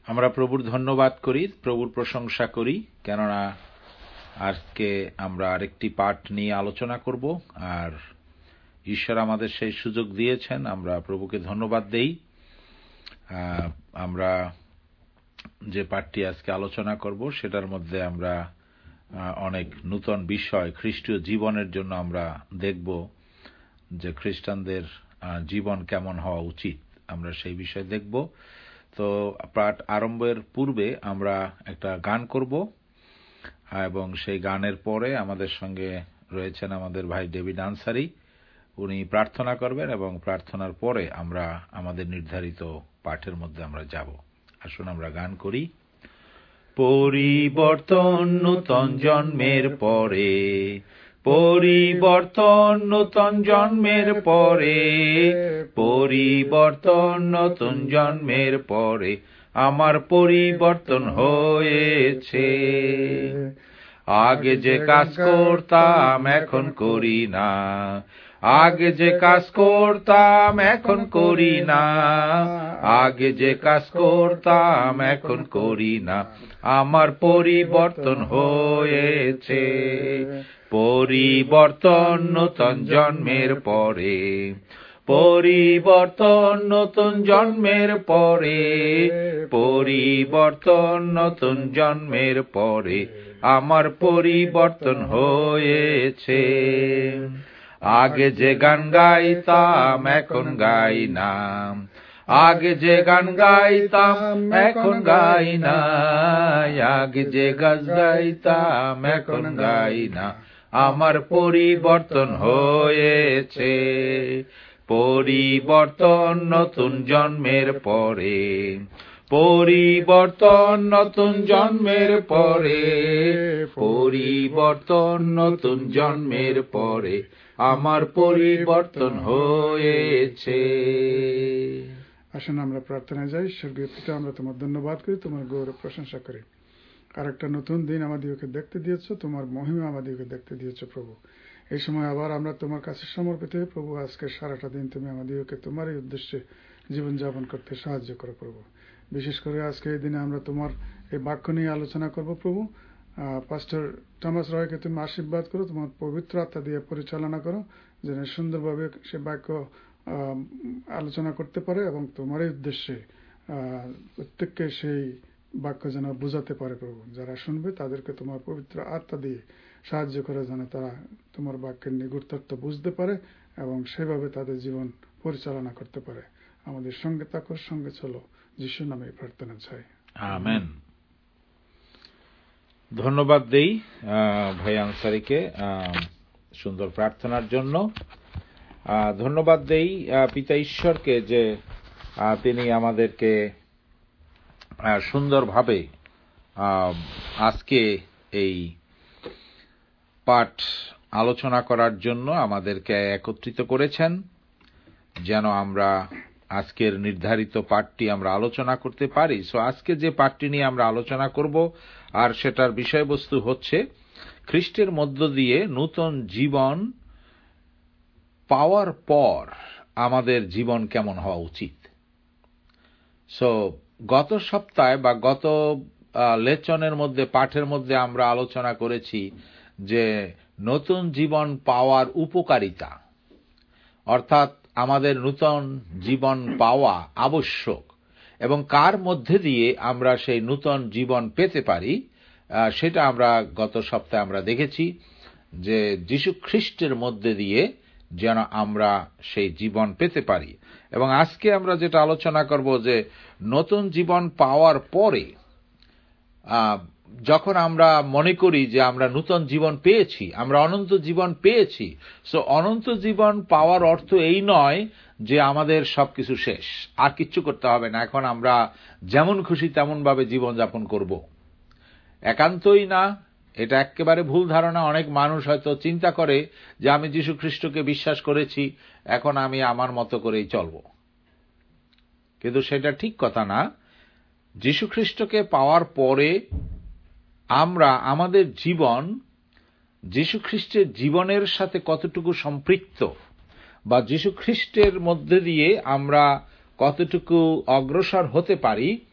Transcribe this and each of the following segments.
আমরা প্রভুর ধন্যবাদ করি, প্রভুর প্রশংসা করি, কেননা আজকে আমরা আরেকটি পাঠ নিয়ে আলোচনা করব, আর ঈশ্বর আমাদের সেই সুযোগ দিয়েছেন। আমরা প্রভুকে ধন্যবাদ দেই। আমরা যে পাঠটি আজকে আলোচনা করব সেটার মধ্যে আমরা অনেক নূতন বিষয় খ্রিস্টীয় জীবনের জন্য আমরা দেখব, যে খ্রিস্টানদের জীবন কেমন হওয়া উচিত, আমরা সেই বিষয় দেখব। তো পাঠ আরম্ভের পূর্বে আমরা একটা গান করব, এবং সেই গানের পরে আমাদের সঙ্গে রয়েছেন আমাদের ভাই ডেভিড আনসারি। উনি প্রার্থনা করবেন এবং প্রার্থনার পরে আমরা আমাদের নির্ধারিত পাঠের মধ্যে আমরা যাব। আসুন আমরা গান করি। পরিবর্তন নূতন জন্মের পরে, পরিবর্তন নূতন জন্মের পরে, পরিবর্তন নূতন জন্মের পরে আমার পরিবর্তন হয়েছে। আগে যে কাজ করতাম এখন করি না, আগে যে কাজ করতাম এখন করি না, আগে যে কাজ করতাম এখন করি না, আমার পরিবর্তন হয়েছে। পরিবর্তন নূতন জন্মের পরে, পরিবর্তন নূতন জন্মের পরে, পরিবর্তন নূতন জন্মের পরে আমার পরিবর্তন হয়েছে। আগে যে গান গাইতাম এখন গাই না, আগে যে গান গাইতাম এখন গাই না, আগে যে গান গাইতাম এখন গাই না, আমার পরিবর্তন হয়েছে। পরিবর্তন নতুন জন্মের পরে, পরিবর্তন নতুন জন্মের পরে, পরিবর্তন নতুন জন্মের পরে আমার পরিবর্তন হয়েছে। আসুন আমরা প্রার্থনায় যাই। স্বর্গীয় পিতা, আমরা তোমার ধন্যবাদ করি, তোমার গৌরব প্রশংসা করি। আর একটা নতুন দিন আমাদেরকে দেখতে দিয়েছ, তোমার মহিমা আমাদেরকে দেখতে দিয়েছ প্রভু। এই সময় আবার আমরা তোমার কাছে সমর্পিত হই প্রভু। আজকে সারাটা দিন তুমি আমাদেরকে তোমার এই উদ্দেশ্যে জীবনযাপন করতে সাহায্য করো প্রভু। বিশেষ করে আজকে এই দিনে আমরা তোমার এই বাক্য নিয়ে আলোচনা করব প্রভু। পাস্টর টমাস রয়কে তুমি আশীর্বাদ করো, তোমার পবিত্র আত্মা দিয়ে পরিচালনা করো, যেন সুন্দরভাবে সে বাক্য আলোচনা করতে পারে এবং তোমার এই উদ্দেশ্যে প্রত্যেককে সেই বাক্য যেন বুঝাতে পারে প্রভু। যারা শুনবে তাদেরকে তোমার পবিত্র আত্মা দিয়ে সাহায্য করে, যেন তারা তোমার বাক্যের নিগুড়তত্ত্ব বুঝতে পারে এবং সেভাবে তাদের জীবন পরিচালনা করতে পারে। আমাদের সঙ্গে থাকো, সঙ্গে চলো, যিশুর নামে প্রার্থনা চাই, আমেন। ধন্যবাদ দেই ভাই আনসারিকে সুন্দর প্রার্থনার জন্য। ধন্যবাদ দেই পিতা ঈশ্বরকে যে তিনি আমাদেরকে সুন্দরভাবে আজকে এই পাঠ আলোচনা করার জন্য আমাদেরকে একত্রিত করেছেন, যেন আমরা আজকের নির্ধারিত পাঠটি আমরা আলোচনা করতে পারি। সো আজকে যে পাঠটি নিয়ে আমরা আলোচনা করব, আর সেটার বিষয়বস্তু হচ্ছে খ্রিস্টের মধ্য দিয়ে নূতন জীবন পাওয়ার পর আমাদের জীবন কেমন হওয়া উচিত। সো গত সপ্তাহে বা গত লেসনের মধ্যে, পাঠের মধ্যে আমরা আলোচনা করেছি যে নতুন জীবন পাওয়ার উপকারিতা, অর্থাৎ আমাদের নূতন জীবন পাওয়া আবশ্যক এবং কার মধ্যে দিয়ে আমরা সেই নূতন জীবন পেতে পারি, সেটা আমরা গত সপ্তাহে আমরা দেখেছি যে যীশু খ্রিস্টের মধ্যে দিয়ে যেন আমরা সেই জীবন পেতে পারি। এবং আজকে আমরা যেটা আলোচনা করব যে নতুন জীবন পাওয়ার পরে যখন আমরা মনে করি যে আমরা নূতন জীবন পেয়েছি, আমরা অনন্ত জীবন পেয়েছি, সো অনন্ত জীবন পাওয়ার অর্থ এই নয় যে আমাদের সবকিছু শেষ, আর কিচ্ছু করতে হবে না, এখন আমরা যেমন খুশি তেমন ভাবে জীবনযাপন করব। একান্তই না, এটা একেবারে ভুল ধারণা। অনেক মানুষ হয়তো চিন্তা করে যে আমি যীশু খ্রিস্টকে বিশ্বাস করেছি, এখন আমি আমার মতো করেই চলব, কিন্তু সেটা ঠিক কথা না। যীশু খ্রিস্টকে পাওয়ার পরে আমরা আমাদের জীবন যীশু খ্রিস্টের জীবনের সাথে কতটুকু সম্পৃক্ত, বা যীশু খ্রিস্টের মধ্যে দিয়ে আমরা কতটুকু অগ্রসর হতে পারি,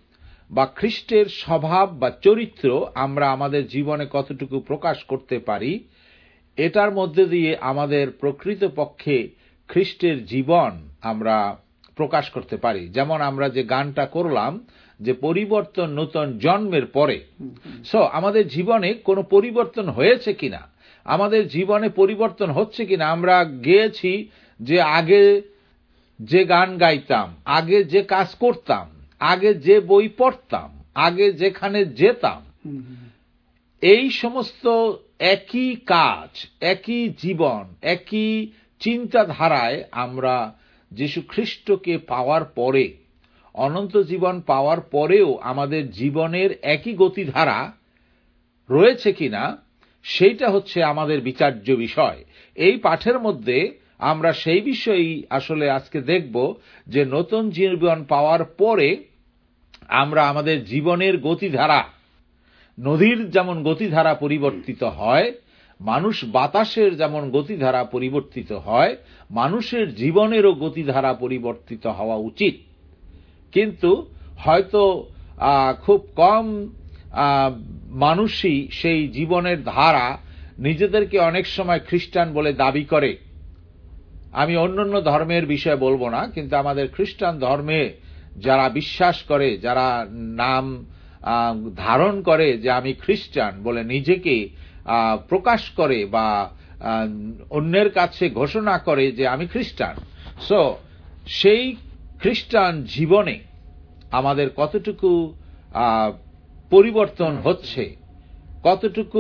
বা খ্রিস্টের স্বভাব বা চরিত্র আমরা আমাদের জীবনে কতটুকু প্রকাশ করতে পারি, এটার মধ্যে দিয়ে আমাদের প্রকৃতপক্ষে খ্রিস্টের জীবন আমরা প্রকাশ করতে পারি। যেমন আমরা যে গানটা করলাম যে পরিবর্তন নূতন জন্মের পরে, আমাদের জীবনে কোনো পরিবর্তন হয়েছে কিনা, আমাদের জীবনে পরিবর্তন হচ্ছে কিনা। আমরা গেয়েছি যে আগে যে গান গাইতাম, আগে যে কাজ করতাম, আগে যে বই পড়তাম, আগে যেখানে যেতাম, এই সমস্ত একই কাজ, একই জীবন, একই চিন্তাধারায় আমরা যীশু খ্রিস্টকে পাওয়ার পরে, অনন্ত জীবন পাওয়ার পরেও আমাদের জীবনের একই গতিধারা রয়েছে কিনা, সেইটা হচ্ছে আমাদের বিচার্য বিষয়। এই পাঠের মধ্যে আমরা সেই বিষয়ই আসলে আজকে দেখব যে নতুন জীবন পাওয়ার পরে আমরা আমাদের জীবনের গতিধারা, নদীর যেমন গতিধারা পরিবর্তিত হয়, মানুষ বাতাসের যেমন গতিধারা পরিবর্তিত হয়, মানুষের জীবনেরও গতিধারা পরিবর্তিত হওয়া উচিত। কিন্তু হয়তো খুব কম মানুষই সেই জীবনের ধারা নিজেদেরকে অনেক সময় খ্রিস্টান বলে দাবি করে। আমি অন্যান্য ধর্মের বিষয়ে বলবো না, কিন্তু আমাদের খ্রিস্টান ধর্মে যারা বিশ্বাস করে, যারা নাম ধারণ করে যে আমি খ্রিস্টান বলে নিজেকে প্রকাশ করে বা অন্যের কাছে ঘোষণা করে যে আমি খ্রিস্টান, সেই খ্রিস্টান জীবনে আমাদের কতটুকু পরিবর্তন হচ্ছে, কতটুকু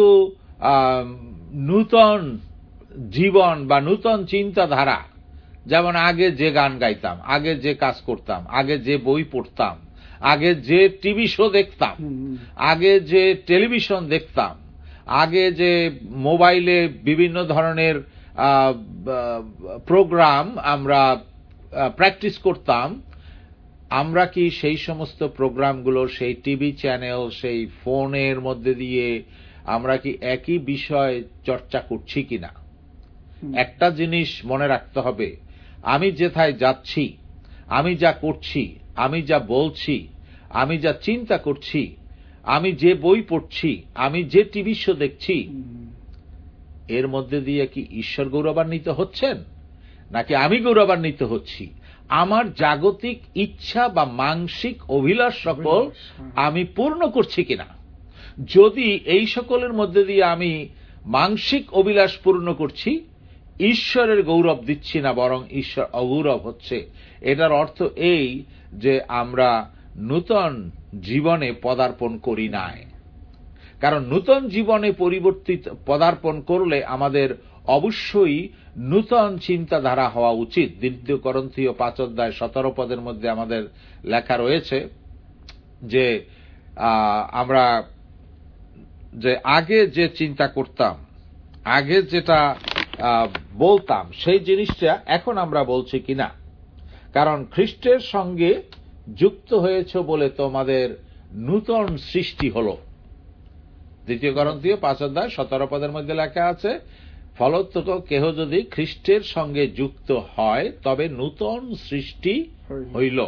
নূতন জীবন বা নূতন চিন্তাধারা, যেমন আগে যে গান গাইতাম, আগে যে কাজ করতাম, আগে যে বই পড়তাম, আগে যে টিভি শো দেখতাম, আগে যে টেলিভিশন দেখতাম, আগে যে মোবাইলে বিভিন্ন ধরনের প্রোগ্রাম আমরা প্র্যাকটিস করতাম, আমরা কি সেই সমস্ত প্রোগ্রামগুলো, সেই টিভি চ্যানেল, সেই ফোনের মধ্যে দিয়ে আমরা কি একই বিষয় চর্চা করছি কিনা? একটা জিনিস মনে রাখতে হবে, আমি যেথায় যাচ্ছি, আমি যা করছি, আমি যা বলছি, আমি যা চিন্তা করছি, আমি যে বই পড়ছি, আমি যে টিভি শো দেখছি, এর মধ্যে দিয়ে কি ঈশ্বর গৌরবান্বিত হচ্ছেন, নাকি আমি গৌরবান্বিত হচ্ছি? আমার জাগতিক ইচ্ছা বা মানসিক অভিলাষ সকল আমি পূর্ণ করছি কিনা? যদি এই সকলের মধ্যে দিয়ে আমি মানসিক অভিলাষ পূর্ণ করছি, ঈশ্বরের গৌরব দিচ্ছি না, বরং ঈশ্বর অগৌরব হচ্ছে। এটার অর্থ এই যে আমরা নূতন জীবনে পদার্পণ করি নাই। কারণ নূতন জীবনে পদার্পণ করলে আমাদের অবশ্যই নূতন চিন্তাধারা হওয়া উচিত। 2 করন্থীয় 5:17 মধ্যে আমাদের লেখা রয়েছে যে আমরা যে আগে যে চিন্তা করতাম, আগে যেটা বলতাম, সেই জিনিসটা এখন আমরা বলছি কিনা। কারণ খ্রিস্টের সঙ্গে যুক্ত হয়েছ বলে তোমাদের নূতন সৃষ্টি হল। 2 করন্থীয় 5:17 মধ্যে লেখা আছে, ফলত কেহ যদি খ্রিস্টের সঙ্গে যুক্ত হয় তবে নূতন সৃষ্টি হইল,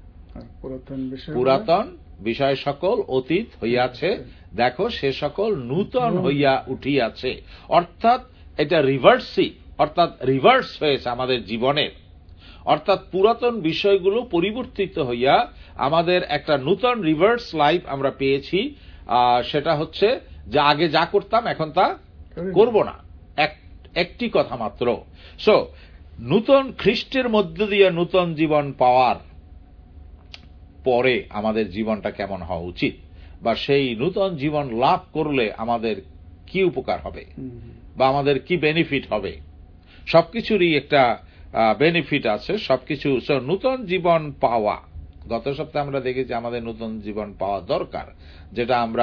পুরাতন বিষয় সকল অতীত হইয়াছে, দেখো সে সকল নূতন হইয়া উঠিয়াছে। অর্থাৎ এটা রিভার্স হয়েছে আমাদের জীবনের। অর্থাৎ পুরাতন বিষয়গুলো পরিবর্তিত হইয়া আমাদের একটা নূতন রিভার্স লাইফ আমরা পেয়েছি। সেটা হচ্ছে যে আগে যা করতাম এখন তা করব না, একটি কথা মাত্র। নূতন খ্রিস্টের মধ্য দিয়ে নূতন জীবন পাওয়ার পরে আমাদের জীবনটা কেমন হওয়া উচিত, বা সেই নূতন জীবন লাভ করলে আমাদের কি উপকার হবে বা আমাদের কি বেনিফিট হবে। সবকিছুরই একটা বেনিফিট আছে, সবকিছু। নূতন জীবন পাওয়া, গত সপ্তাহে আমরা দেখেছি আমাদের নূতন জীবন পাওয়া দরকার, যেটা আমরা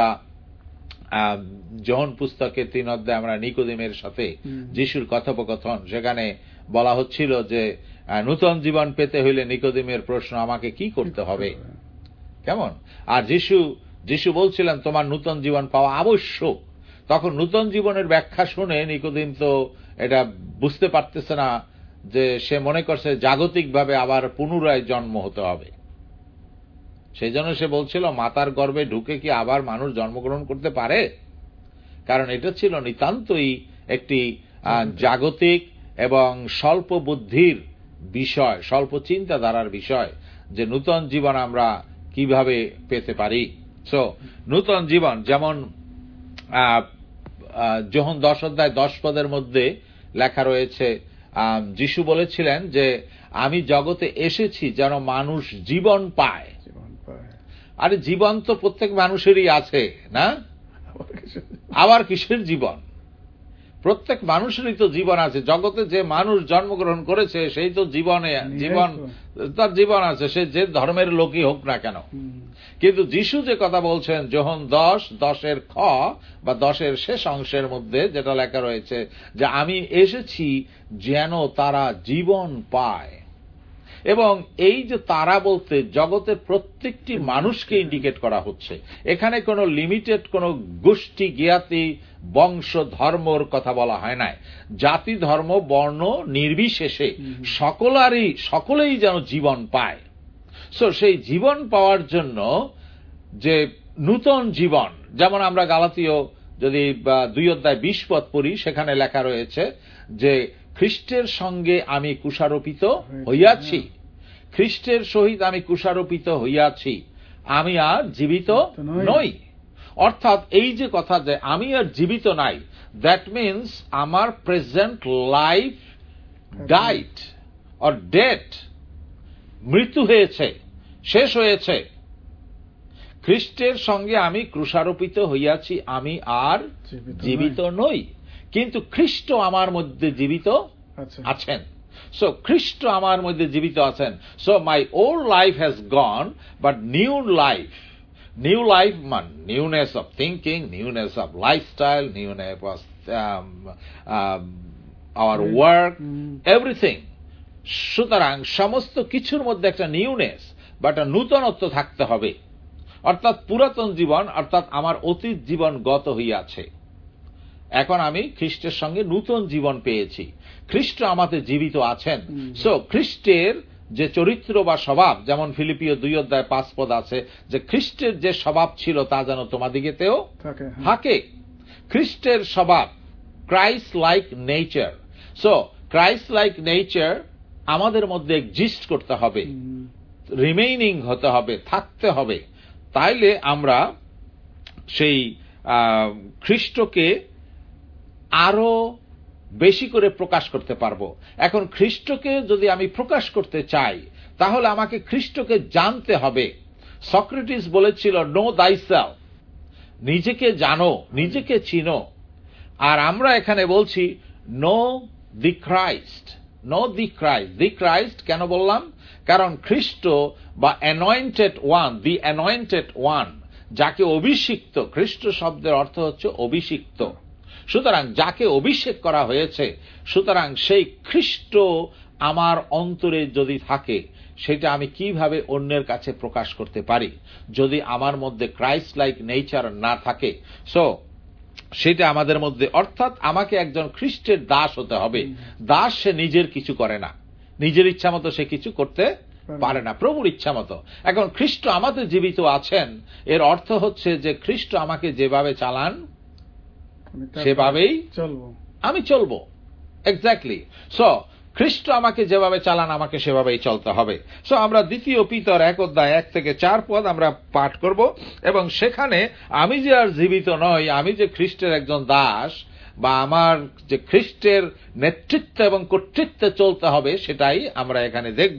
যোহন পুস্তকে 3 অধ্যায়ে আমরা নিকোদিমের সাথে যিশুর কথোপকথন, সেখানে বলা হচ্ছিল যে নূতন জীবন পেতে হইলে নিকোদিমের প্রশ্ন, আমাকে কি করতে হবে, কেমন? আর যিশু বলছিলেন তোমার নূতন জীবন পাওয়া আবশ্যক। তখন নূতন জীবনের ব্যাখ্যা শুনে নিকোদিম তো এটা বুঝতে পারতেছে না, যে সে মনে করছে জাগতিকভাবে আবার পুনরায় জন্ম হতে হবে। সেই জন্য সে বলছিল মাতার গর্ভে ঢুকে কি আবার মানুষ জন্মগ্রহণ করতে পারে, কারণ এটা ছিল নিতান্তই একটি জাগতিক এবং স্বল্প বুদ্ধির বিষয়, স্বল্প চিন্তাধারার বিষয়, যে নূতন জীবন আমরা কিভাবে পেতে পারি। সো নূতন জীবন যেমন যোহন 10:10 মধ্যে লেখা রয়েছে, যিশু বলেছিলেন যে আমি জগতে এসেছি যেন মানুষ জীবন পায়। আরে জীবন তো প্রত্যেক মানুষেরই আছে না, আবার কিসের জীবন? প্রত্যেক মানুষেরই তো জীবন আছে। জগতে যে মানুষ জন্মগ্রহণ করেছে সেই তো তার জীবন আছে, সে যে ধর্মের লোকই হোক না কেন। কিন্তু যিশু যে কথা বলছেন যোহন 10:10 খ বা 10 শেষ অংশের মধ্যে যেটা লেখা রয়েছে যে আমি এসেছি যেন তারা জীবন পায়। এবং এই যে তারা বলতে জগতের প্রত্যেকটি মানুষকে ইন্ডিকেট করা হচ্ছে। এখানে কোনো লিমিটেড কোনো গোষ্ঠী জ্ঞাতি বংশ ধর্মর কথা বলা হয় না। জাতি ধর্ম বর্ণ নির্বিশেষে সকলেই যেন জীবন পায়। সো সেই জীবন পাওয়ার জন্য যে নূতন জীবন, যেমন আমরা গালাতীয় যদি 2:20 পড়ি, সেখানে লেখা রয়েছে যে খ্রিস্টের সঙ্গে আমি কুশারোপিত হইয়াছি, খ্রিস্টের সহিত আমি কুশারোপিত হইয়াছি, আমি আর জীবিত নই। অর্থাৎ এই যে কথা যে আমি আর জীবিত নাই, দ্যাট মিনস আমার present life died or death, মৃত্যু হয়েছে, শেষ হয়েছে। খ্রিস্টের সঙ্গে আমি ক্রুশারোপিত হইয়াছি, আমি আর জীবিত নই, কিন্তু খ্রিস্ট আমার মধ্যে জীবিত আছেন। সো খ্রিস্ট আমার মধ্যে জীবিত আছেন। So my old life has gone, but new life man newness of thinking, newness of lifestyle, newness of our work, everything. সুতরাং সমস্ত কিছুর মধ্যে একটা নিউনেস বা একটা নূতনত্ব থাকতে হবে। অর্থাৎ পুরাতন জীবন, অর্থাৎ আমার অতীত জীবন গত হইয়াছে, এখন আমি খ্রিস্টের সঙ্গে নূতন জীবন পেয়েছি, খ্রিস্ট আমাদের জীবিত আছেন। সো খ্রিস্টের যে চরিত্র বা স্বভাব, যেমন ফিলিপিও 2:5 আছে যে খ্রিস্টের যে স্বভাব ছিল তা যেন তোমাদিগেতেও থাকে। খ্রিস্টের স্বভাব, Christ like nature. So Christ like nature আমাদের মধ্যে এক্সিস্ট করতে হবে, রিমেইনিং হতে হবে, থাকতে হবে। তাইলে আমরা সেই খ্রিস্টকে আরো বেশি করে প্রকাশ করতে পারবো। এখন খ্রিস্টকে যদি আমি প্রকাশ করতে চাই, তাহলে আমাকে খ্রিস্টকে জানতে হবে। সক্রেটিস বলেছিল নো দাইসেলফ, নিজেকে জানো, নিজেকে চিনো। আর আমরা এখানে বলছি know the Christ, know the Christ. The Christ কেন বললাম? কারণ খ্রিস্ট বা অ্যানয়েন্টেড ওয়ান, দি অ্যানয়েন্টেড ওয়ান, যাকে অভিষিক্ত, খ্রিস্ট শব্দের অর্থ হচ্ছে অভিষিক্ত। সুতরাং যাকে অভিষেক করা হয়েছে, সুতরাং সেই খ্রিস্ট আমার অন্তরে যদি থাকে, সেটা আমি কিভাবে অন্যের কাছে প্রকাশ করতে পারি যদি আমার মধ্যে ক্রাইস্ট লাইক নেচার না থাকে? সো সেটা আমাদের মধ্যে, অর্থাৎ আমাকে একজন খ্রিস্টের দাস হতে হবে। দাস সে নিজের কিছু করে না, নিজের ইচ্ছা মতো সে কিছু করতে পারে না, প্রভুর ইচ্ছা মতো। এখন খ্রিস্ট আমাদের জীবিত আছেন, এর অর্থ হচ্ছে যে খ্রিস্ট আমাকে যেভাবে চালান সেভাবেই আমি চলবো। এক্স্যাক্টলি। সো খ্রিস্ট আমাকে যেভাবে চালান, আমাকে সেভাবেই চলতে হবে। সো আমরা 2 পিতর 1:1-4 আমরা পাঠ করব, এবং সেখানে আমি যে আর জীবিত নই, আমি যে খ্রিস্টের একজন দাস, বা আমার যে খ্রিস্টের নেতৃত্ব এবং কর্তৃত্বে চলতে হবে, সেটাই আমরা এখানে দেখব।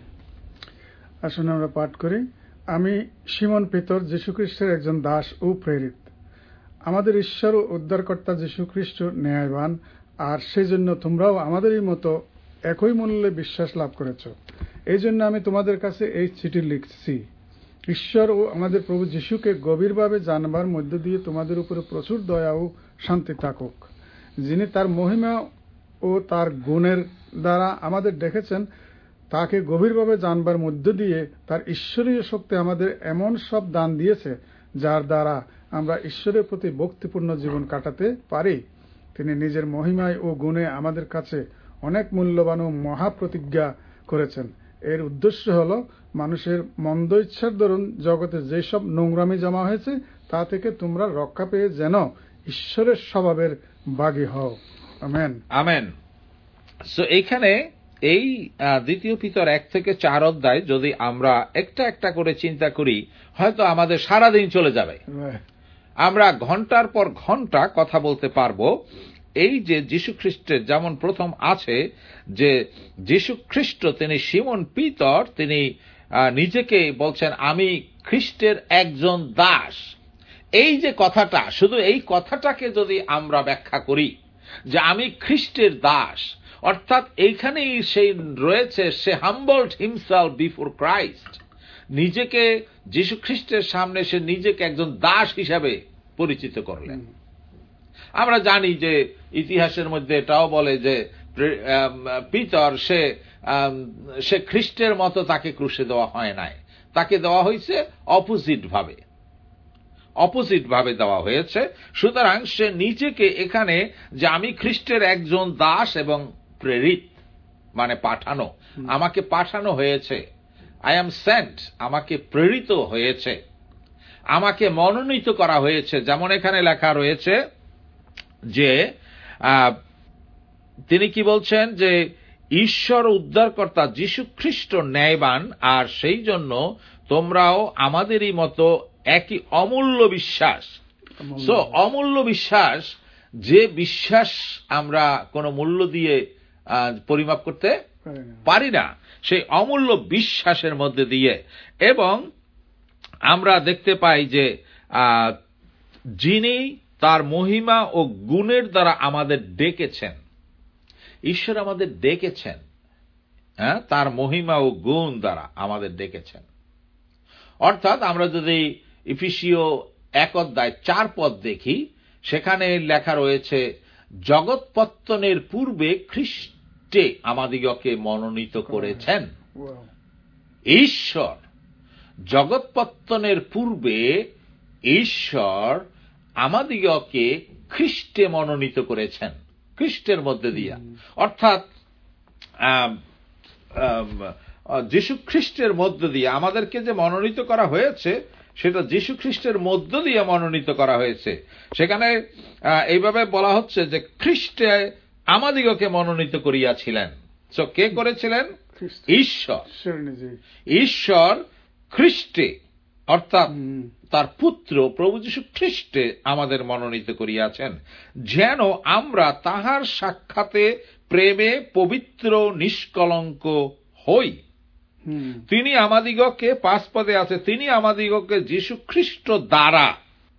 আসুন আমরা পাঠ করি। আমি সিমন পিতর, যীশু খ্রিস্টের একজন দাস ও প্রেরিত, আমাদের ঈশ্বর ও উদ্ধারকর্তা যীশু খ্রিস্ট ন্যায়বান, আর সেই জন্য তোমরাও আমাদেরই মতো একই মূল্যে বিশ্বাস লাভ করেছ। এই জন্য আমি তোমাদের কাছে এই চিঠি লিখছি। ঈশ্বর ও আমাদের প্রভু যীশুকে গভীরভাবে জানবার মধ্য দিয়ে তোমাদের উপরে প্রচুর দয়া ও শান্তি থাকুক, যিনি তার মহিমা ও তার গুণের দ্বারা আমাদের ডেকেছেন, তাকে গভীরভাবে জানবার মধ্য দিয়ে তার ঈশ্বরীয় শক্তি আমাদের এমন সব দান দিয়েছে, যার দ্বারা আমরা ঈশ্বরের প্রতি ভক্তিপূর্ণ জীবন কাটাতে পারি। তিনি নিজের মহিমায় ও গুণে আমাদের কাছে অনেক মূল্যবান ও মহাপ্রতিজ্ঞা করেছেন। এর উদ্দেশ্য হলো মানুষের মন্দ ইচ্ছার দরুন জগতে যেসব নোংরামি জমা হয়েছে তা থেকে তোমরা রক্ষা পেয়ে যেন ঈশ্বরের স্বভাবের ভাগী হও। Amen, amen. সো এইখানে এই 2 পিতর 1-4 অধ্যায় যদি আমরা একটা একটা করে চিন্তা করি, হয়তো আমাদের সারাদিন চলে যাবে। আমরা ঘন্টার পর ঘন্টা কথা বলতে পারবো। এই যে যীশু খ্রিস্টের যেমন প্রথম আছে যে যীশু খ্রিস্ট তিনি সিমন পিতর, তিনি নিজেকে বলছেন আমি খ্রিস্টের একজন দাস। এই যে কথাটা, শুধু এই কথাটাকে যদি আমরা ব্যাখ্যা করি যে আমি খ্রিস্টের দাস, অর্থাৎ এইখানেই সেই রয়েছে, সে হাম্বলড হিমসেলফ বিফোর ক্রাইস্ট, নিজেকে যীশু খ্রিস্টের সামনে সে নিজেকে একজন দাস হিসাবে পরিচিত করলেন। আমরা জানি যে ইতিহাসের মধ্যে এটাও বলে যে পিতর সে খ্রিস্টের মতো তাকে ক্রুশে দেওয়া হয় নাই, তাকে দেওয়া হয়েছে অপোজিট ভাবে দেওয়া হয়েছে। সুতরাং সে নিজেকে এখানে যে আমি খ্রিস্টের একজন দাস এবং প্রেরিত, মানে পাঠানো, আমাকে পাঠানো হয়েছে, আই অ্যাম সেন্ট, আমাকে প্রেরিত হয়েছে, আমাকে মনোনীত করা হয়েছে। যেমন এখানে লেখা রয়েছে যে তিনি কি বলছেন যে ঈশ্বর উদ্ধারকর্তা যীশু খ্রিস্ট ন্যায়বান, আর সেই জন্য তোমরাও আমাদেরই মতো একই অমূল্য বিশ্বাস। সো অমূল্য বিশ্বাস, যে বিশ্বাস আমরা কোনো মূল্য দিয়ে পরিমাপ করতে পারি না, সেই অমূল্য বিশ্বাসের মধ্যে দিয়ে। এবং আমরা দেখতে পাই যে যিনি তার মহিমা ও গুণের দ্বারা আমাদের ডেকেছেন, ঈশ্বর আমাদের ডেকেছেন, তার মহিমা ও গুণ দ্বারা আমাদের ডেকেছেন। অর্থাৎ আমরা যদি ইফিসীয় 1:4 দেখি, সেখানে লেখা রয়েছে জগৎপত্তনের পূর্বে খ্রিস্টে আমাদিগকে মনোনীত করেছেন। ঈশ্বর জগৎপত্তনের পূর্বে ঈশ্বর আমাদিগকে খ্রিস্টে মনোনীত করেছেন, খ্রিস্টের মধ্যে দিয়া। অর্থাৎ যীশু খ্রিস্টের মধ্য দিয়ে আমাদেরকে যে মনোনীত করা হয়েছে, সেটা যীশু খ্রিস্টের মধ্য দিয়ে মনোনীত করা হয়েছে। সেখানে এইভাবে বলা হচ্ছে যে খ্রিস্টে আমাদিগকে মনোনীত করিয়াছিলেন। সো কে করেছিলেন? ঈশ্বর। ঈশ্বর খ্রিস্টে, অর্থাৎ তার পুত্র প্রভু যীশু খ্রিস্টে আমাদের মনোনীত করিয়াছেন, যেন আমরা তাহার সাক্ষাতে প্রেমে পবিত্র নিষ্কলঙ্ক হই। তিনি আমাদিগকে, 5 পদে আছে, তিনি আমাদিগকে যীশু খ্রিস্ট দ্বারা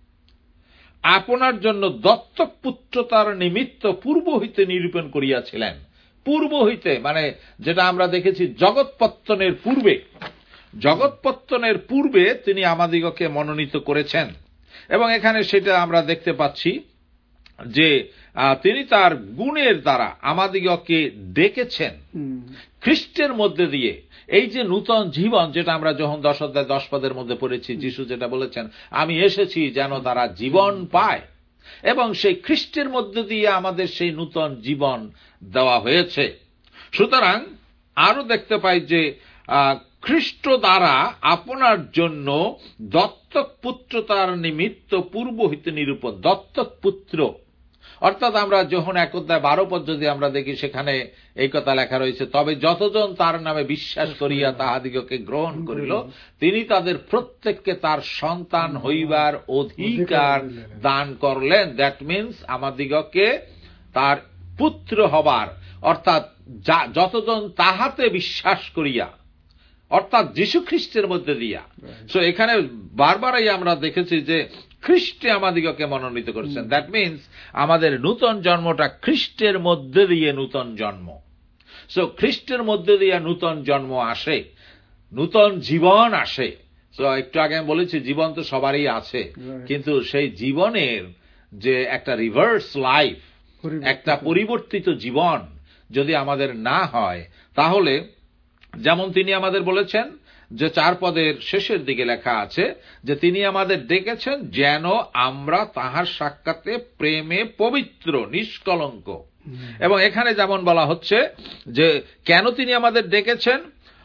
আপনার জন্য দত্তক পুত্রতার নিমিত্ত পূর্ব হইতে নিরূপণ করিয়াছিলেন। পূর্ব হইতে মানে যেটা আমরা দেখেছি জগৎপত্তনের পূর্বে, জগৎপত্তনের পূর্বে তিনি আমাদিগকে মনোনীত করেছেন। এবং এখানে সেটা আমরা দেখতে পাচ্ছি যে তিনি তার গুণের দ্বারা আমাদিগকে ডেকেছেন খ্রিস্টের মধ্যে দিয়ে। এই যে নূতন জীবন, যেটা আমরা যখন 10:10 মধ্যে পড়েছি, যিশু যেটা বলেছেন আমি এসেছি যেন তারা জীবন পায়, এবং সেই খ্রিস্টের মধ্যে দিয়ে আমাদের সেই নূতন জীবন দেওয়া হয়েছে। সুতরাং আরো দেখতে পাই যে খ্রিস্ট দ্বারা আপনার জন্য দত্তক পুত্রতার নিমিত্ত পূর্ব হইতে নিরূপণ। দত্তক পুত্র অর্থাৎ আমরা যখন 1:12 পদ যদি আমরা দেখি, সেখানে এই কথা লেখা রয়েছে, তবে যতজন তার নামে বিশ্বাস করিয়া তাহাদিগকে গ্রহণ করিল, তিনি তাদের প্রত্যেককে তার সন্তান হইবার অধিকার দান করলেন। দ্যাট মিনস আমাদিগকে তার পুত্র হবার, অর্থাৎ যতজন তাহাতে বিশ্বাস করিয়া, অর্থাৎ যীশু খ্রিস্টের মধ্যে দিয়া। সো এখানে বারবারই আমরা দেখেছি যে খ্রিস্টে আমাদিগকে মনোনীত করেছেন। দ্যাট মিনস আমাদের নূতন জন্মটা খ্রিস্টের মধ্যে দিয়ে নূতন জন্ম। সো খ্রিস্টের মধ্যে দিয়ে নূতন জন্ম আসে, নূতন জীবন আসে। সো একটু আগে আমি বলেছি জীবন তো সবারই আছে, কিন্তু সেই জীবনের যে একটা রিভার্স লাইফ, একটা পরিবর্তিত জীবন যদি আমাদের না হয়, তাহলে যেমন তিনি আমাদের বলেছেন যে 4 পদের শেষের দিকে লেখা আছে যে তিনি আমাদের ডেকেছেন যেন আমরা তাহার সাক্ষাতে প্রেমে পবিত্র নিষ্কলঙ্ক। এবং এখানে যেমন বলা হচ্ছে যে কেন তিনি আমাদের ডেকেছেন,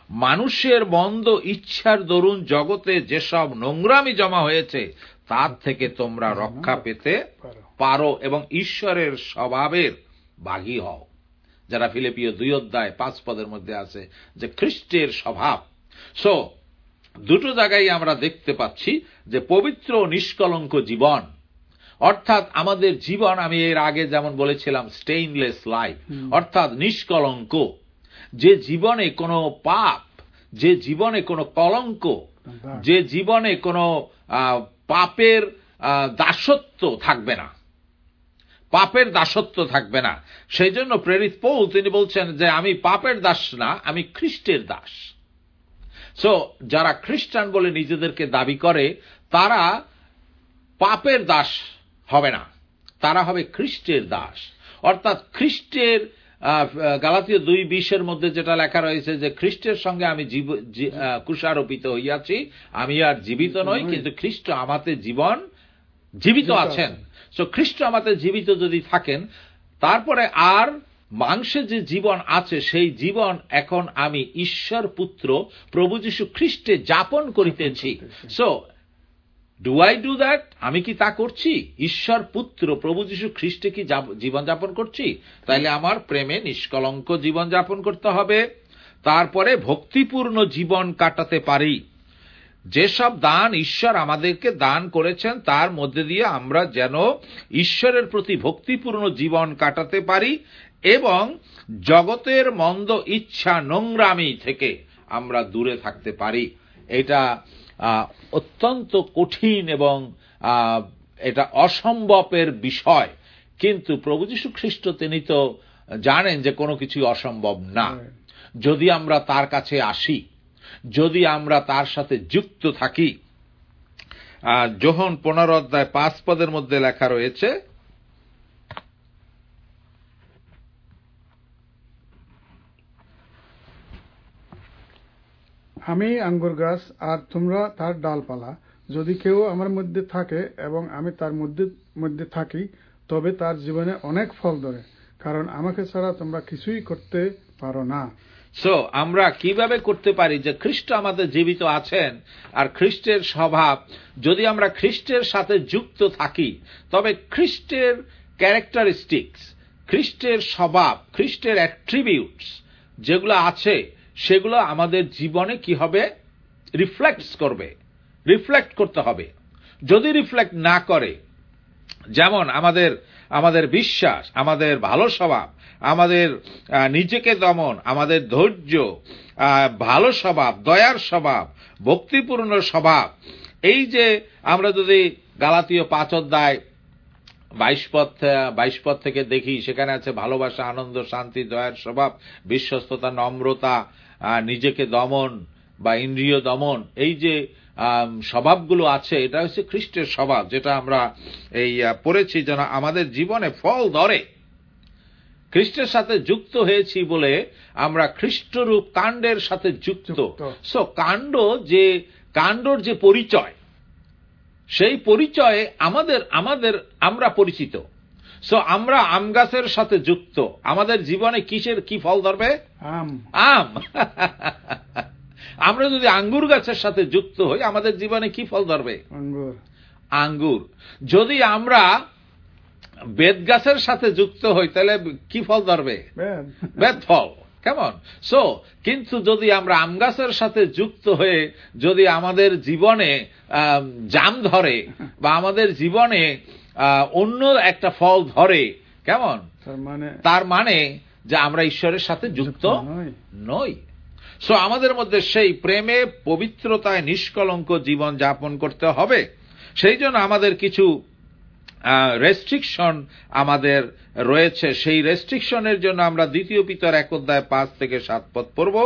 মানুষের মন্দ ইচ্ছার দরুন জগতে যেসব নোংরামি জমা হয়েছে তার থেকে তোমরা রক্ষা পেতে পারো এবং ঈশ্বরের স্বভাবের ভাগী হও। যারা ফিলিপিও 2:5 মধ্যে আছে যে খ্রিস্টের স্বভাব। সো দুটো জায়গায় আমরা দেখতে পাচ্ছি যে পবিত্র নিষ্কলঙ্ক জীবন, অর্থাৎ আমাদের জীবন, আমি এর আগে যেমন বলেছিলাম স্টেইনলেস লাইফ, অর্থাৎ নিষ্কলঙ্ক, যে জীবনে কোনো পাপ, যে জীবনে কোনো কলঙ্ক, যে জীবনে কোনো পাপের দাসত্ব থাকবে না, পাপের দাসত্ব থাকবে না। সেই জন্য প্রেরিত পৌল তিনি বলছেন যে আমি পাপের দাস না, আমি খ্রিস্টের দাস। সো যারা খ্রিস্টান বলে নিজেদেরকে দাবি করে তারা পাপের দাস হবে না, তারা হবে খ্রিস্টের দাস। অর্থাৎ খ্রিস্টের, গালাতীয় 2:20 মধ্যে যেটা লেখা রয়েছে যে খ্রিস্টের সঙ্গে আমি কুশারোপিত হইয়াছি, আমি আর জীবিত নই, কিন্তু খ্রিস্ট আমাতে জীবিত আছেন। সো খ্রিস্ট আমাতে জীবিত যদি থাকেন, তারপরে আর মাংসে যে জীবন আছে সেই জীবন এখন আমি ঈশ্বর পুত্র প্রভু যীশু খ্রিস্টে যাপন করিতেছি। So do I do that? আমি কি তা করছি? ঈশ্বর পুত্র প্রভু যীশু খ্রিস্টে কি জীবন যাপন করছি? তাইলে আমার প্রেমে নিষ্কলঙ্ক জীবন যাপন করতে হবে। তারপরে ভক্তিপূর্ণ জীবন কাটাতে পারি। যেসব দান ঈশ্বর আমাদেরকে দান করেছেন তার মধ্যে দিয়ে আমরা যেন ঈশ্বরের প্রতি ভক্তিপূর্ণ জীবন কাটাতে পারি এবং জগতের মন্দ ইচ্ছা নোংরামি থেকে আমরা দূরে থাকতে পারি। এটা অত্যন্ত কঠিন এবং এটা অসম্ভবের বিষয়, কিন্তু প্রভু যীশু খ্রিস্ট তিনি তো জানেন যে কোনো কিছু অসম্ভব না। যদি আমরা তার কাছে আসি, যদি আমরা তার সাথে যুক্ত থাকি। যোহন 15:5 মধ্যে লেখা রয়েছে, আমি আঙ্গুর গাছ আর তোমরা তার ডালপালা, যদি কেউ আমার মধ্যে থাকে এবং আমি তার মধ্যে থাকি, তবে তার জীবনে অনেক ফল ধরে, কারণ আমাকে ছাড়া তোমরা কিছুই করতে পারো না। সো আমরা কিভাবে করতে পারি? যে খ্রিস্ট আমাদের জীবিত আছেন আর খ্রিস্টের স্বভাব, যদি আমরা খ্রিস্টের সাথে যুক্ত থাকি তবে খ্রিস্টের ক্যারেক্টারিস্টিক্স, খ্রিস্টের স্বভাব, খ্রিস্টের অ্যাট্রিবিউটস যেগুলো আছে সেগুলো আমাদের জীবনে কি হবে? রিফ্লেক্ট করতে হবে। যদি রিফ্লেক্ট না করে, যেমন আমাদের বিশ্বাস, আমাদের ভালো স্বভাব, আমাদের নিজেকে দমন, আমাদের ধৈর্য, ভালো স্বভাব, দয়ার স্বভাব, ভক্তিপূর্ণ স্বভাব, এই যে আমরা যদি গালাতীয় 5:22 পদ থেকে দেখি, সেখানে আছে ভালোবাসা, আনন্দ, শান্তি, দয়ার স্বভাব, বিশ্বস্ততা, নম্রতা, নিজেকে দমন বা ইন্দ্রিয় দমন, এই যে স্বভাবগুলো আছে এটা হচ্ছে খ্রিস্টের স্বভাব, যেটা আমরা এই পড়েছি যেন আমাদের জীবনে ফল ধরে। খ্রিস্টের সাথে যুক্ত হয়েছি বলে আমরা খ্রিস্টরূপ কাণ্ডের সাথে যুক্ত। সো কাণ্ডর যে পরিচয়, সেই পরিচয়ে আমরা পরিচিত। সো আমরা আম গাছের সাথে যুক্ত, আমাদের জীবনে কি ফল ধরবে? আম। আমরা যদি আঙ্গুর গাছের সাথে যুক্ত হই, আমাদের জীবনে কি ফল ধরবে? আঙ্গুর। যদি আমরা বেত গাছের সাথে যুক্ত হই তাহলে কি ফল ধরবে? বেত ফল। কেমন? সো কিন্তু যদি আমরা আম গাছের সাথে যুক্ত হয়ে যদি আমাদের জীবনে জাম ধরে বা আমাদের জীবনে অন্য একটা ফল ধরে, কেমন? তার মানে যে আমরা ঈশ্বরের সাথে যুক্ত নই। সো আমাদের মধ্যে সেই প্রেমে, পবিত্রতায় নিষ্কলঙ্ক জীবন যাপন করতে হবে। সেই জন্য আমাদের কিছু রেস্ট্রিকশন আমাদের রয়েছে। সেই রেস্ট্রিকশনের জন্য আমরা 2 পিতর 1:5-7 পদ পড়ব।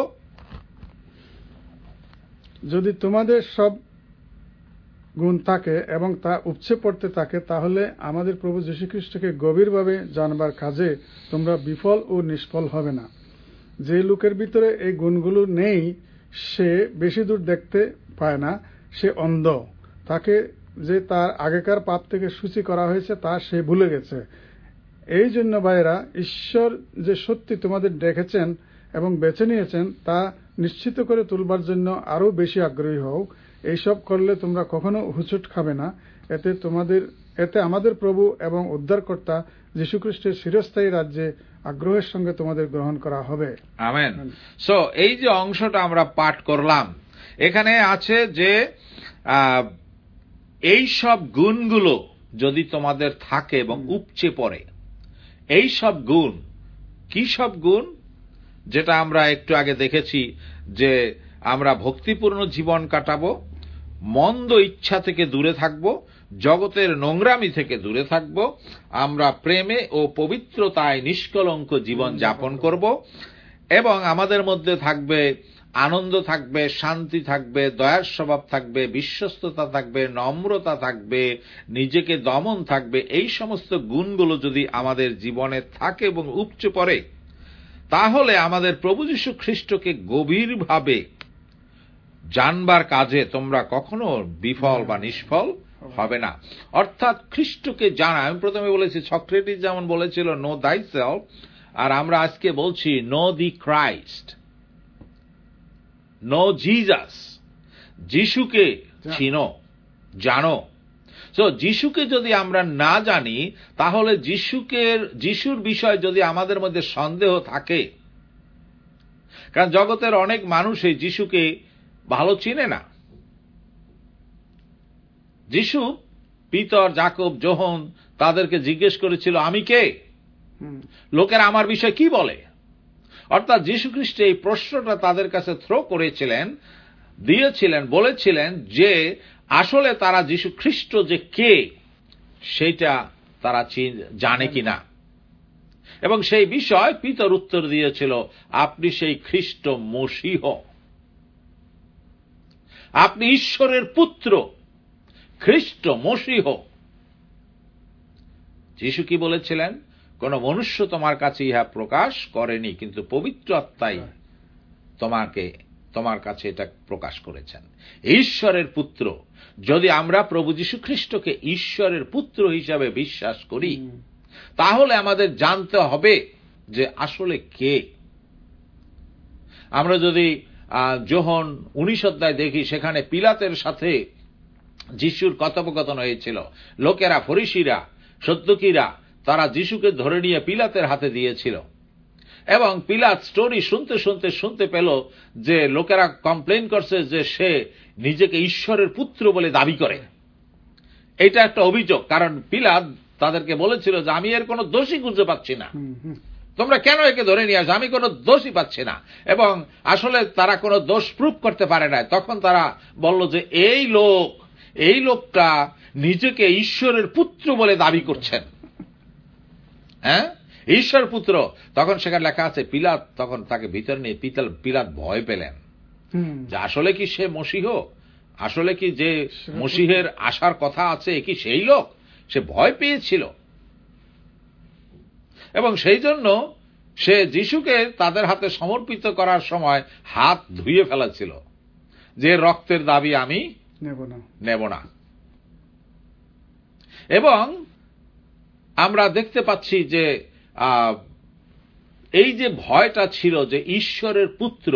যদি তোমাদের সব গুণ থাকে এবং তা উপচে পড়তে থাকে, তাহলে আমাদের প্রভু যীশুখ্রিস্টকে গভীরভাবে জানবার কাজে তোমরা বিফল ও নিষ্ফল হবে না। যে লোকের ভিতরে এই গুণগুলো নেই, সে বেশি দূর দেখতে পায় না, সে অন্ধ। তাকে যে তার আগেকার পাপ থেকে সূচি করা হয়েছে তা সে ভুলে গেছে। এই জন্য ভাইরা, ঈশ্বর যে সত্যি তোমাদের ডেকেছেন এবং বেছে নিয়েছেন তা নিশ্চিত করে তুলবার জন্য আরো বেশি আগ্রহী হও। এইসব করলে তোমরা কখনো হুঁচট খাবে না। এতে আমাদের প্রভু এবং উদ্ধারকর্তা যীশুখ্রিস্টের চিরস্থায়ী রাজ্যে আগ্রহের সঙ্গে তোমাদের গ্রহণ করা হবে। আমেন। সো এই যে অংশটা আমরা পাঠ করলাম, এখানে আছে যে এই সব গুণগুলো যদি তোমাদের থাকে এবং উপচে পড়ে, এই সব গুণ কি সব গুণ? যেটা আমরা একটু আগে দেখেছি যে আমরা ভক্তিপূর্ণ জীবন কাটাবো, মন্দ ইচ্ছা থেকে দূরে থাকব, জগতের নোংরামি থেকে দূরে থাকব, আমরা প্রেমে ও পবিত্রতায় নিষ্কলঙ্ক জীবন যাপন করব, এবং আমাদের মধ্যে থাকবে আনন্দ, থাকবে শান্তি, থাকবে দয়ার স্বভাব, থাকবে বিশ্বস্ততা, থাকবে নম্রতা, থাকবে নিজেকে দমন, থাকবে। এই সমস্ত গুণগুলো যদি আমাদের জীবনে থাকে এবং উপচে পড়ে, তাহলে আমাদের প্রভু যীশু খ্রিস্টকে গভীরভাবে জানবার কাজে তোমরা কখনো বিফল বা নিষ্ফল হবে না। অর্থাৎ খ্রিস্টকে জানা, আমি প্রথমে বলেছি সক্রেটিস যেমন বলেছিল নো দাই সেলফ, আর আমরা আজকে বলছি know the Christ, know Jesus. যিশুকে চিনো, জানো। তো যিশুকে যদি আমরা না জানি, তাহলে যিশুর বিষয় যদি আমাদের মধ্যে সন্দেহ থাকে, কারণ জগতের অনেক মানুষ এই যিশুকে ভালো চিনে না। যিশু পিতর, যাকব, যোহন তাদেরকে জিজ্ঞেস করেছিল আমি কে, লোকেরা আমার বিষয় কি বলে। অর্থাৎ যীশু খ্রিস্ট এই প্রশ্নটা তাদের কাছে থ্রো করেছিলেন, বলেছিলেন যে আসলে তারা যীশু খ্রিস্ট যে কে সেটা তারা জানে কিনা। এবং সেই বিষয় পিতর উত্তর দিয়েছিল, আপনি সেই খ্রিস্ট মসীহ, আপনি ঈশ্বরের পুত্র খ্রিস্ট মসীহ। যিশু কি বলেছিলেন? কোন মনুষ্য তোমার কাছে ইহা প্রকাশ করেনি, কিন্তু পবিত্র আত্মাই তোমার কাছে এটা প্রকাশ করেছেন। ঈশ্বরের পুত্র। যদি আমরা প্রভু যীশু খ্রিস্টকে ঈশ্বরের পুত্র হিসাবে বিশ্বাস করি, তাহলে আমাদের জানতে হবে যে আসলে কে। আমরা যদি যোহন 19 অধ্যায় দেখি, সেখানে পিলাতের সাথে যিশুর কথোপকথন হয়েছিল। লোকেরা, ফরিসিরা, সদ্দুকীরা তারা যিশুকে ধরে নিয়ে পিলাতের হাতে দিয়েছিল, এবং পিলাত স্টোরি শুনতে পেল যে লোকেরা কমপ্লেন করছে যে সে নিজেকে ঈশ্বরের পুত্র বলে দাবি করে। এটা একটা অভিযোগ, কারণ পিলাত তাদেরকে বলেছিল যে আমি এর কোনো দোষী খুঁজে পাচ্ছি না, তোমরা কেন একে ধরে নিয়ে আসো, আমি কোনো দোষই পাচ্ছি না। এবং আসলে তারা কোনো দোষ প্রুফ করতে পারে না। তখন তারা বলল যে এই লোকটা নিজেকে ঈশ্বরের পুত্র বলে দাবি করছেন। হ্যাঁ, ঈশ্বর পুত্র। তখন সেখানে লেখা আছে পিলাত তখন তাকে ভিতরে নিয়ে পিলাত ভয় পেলেন যে আসলে কি সে মসীহ, আসলে কি যে মসীহের আসার কথা আছে কি সেই লোক। সে ভয় পেয়েছিল, এবং সেই জন্য সে যিশুকে তাদের হাতে সমর্পিত করার সময় হাত ধুয়ে ফেলেছিল যে রক্তের দাবি আমি নেব না। এবং আমরা দেখতে পাচ্ছি যে এই যে ভয়টা ছিল যে ঈশ্বরের পুত্র,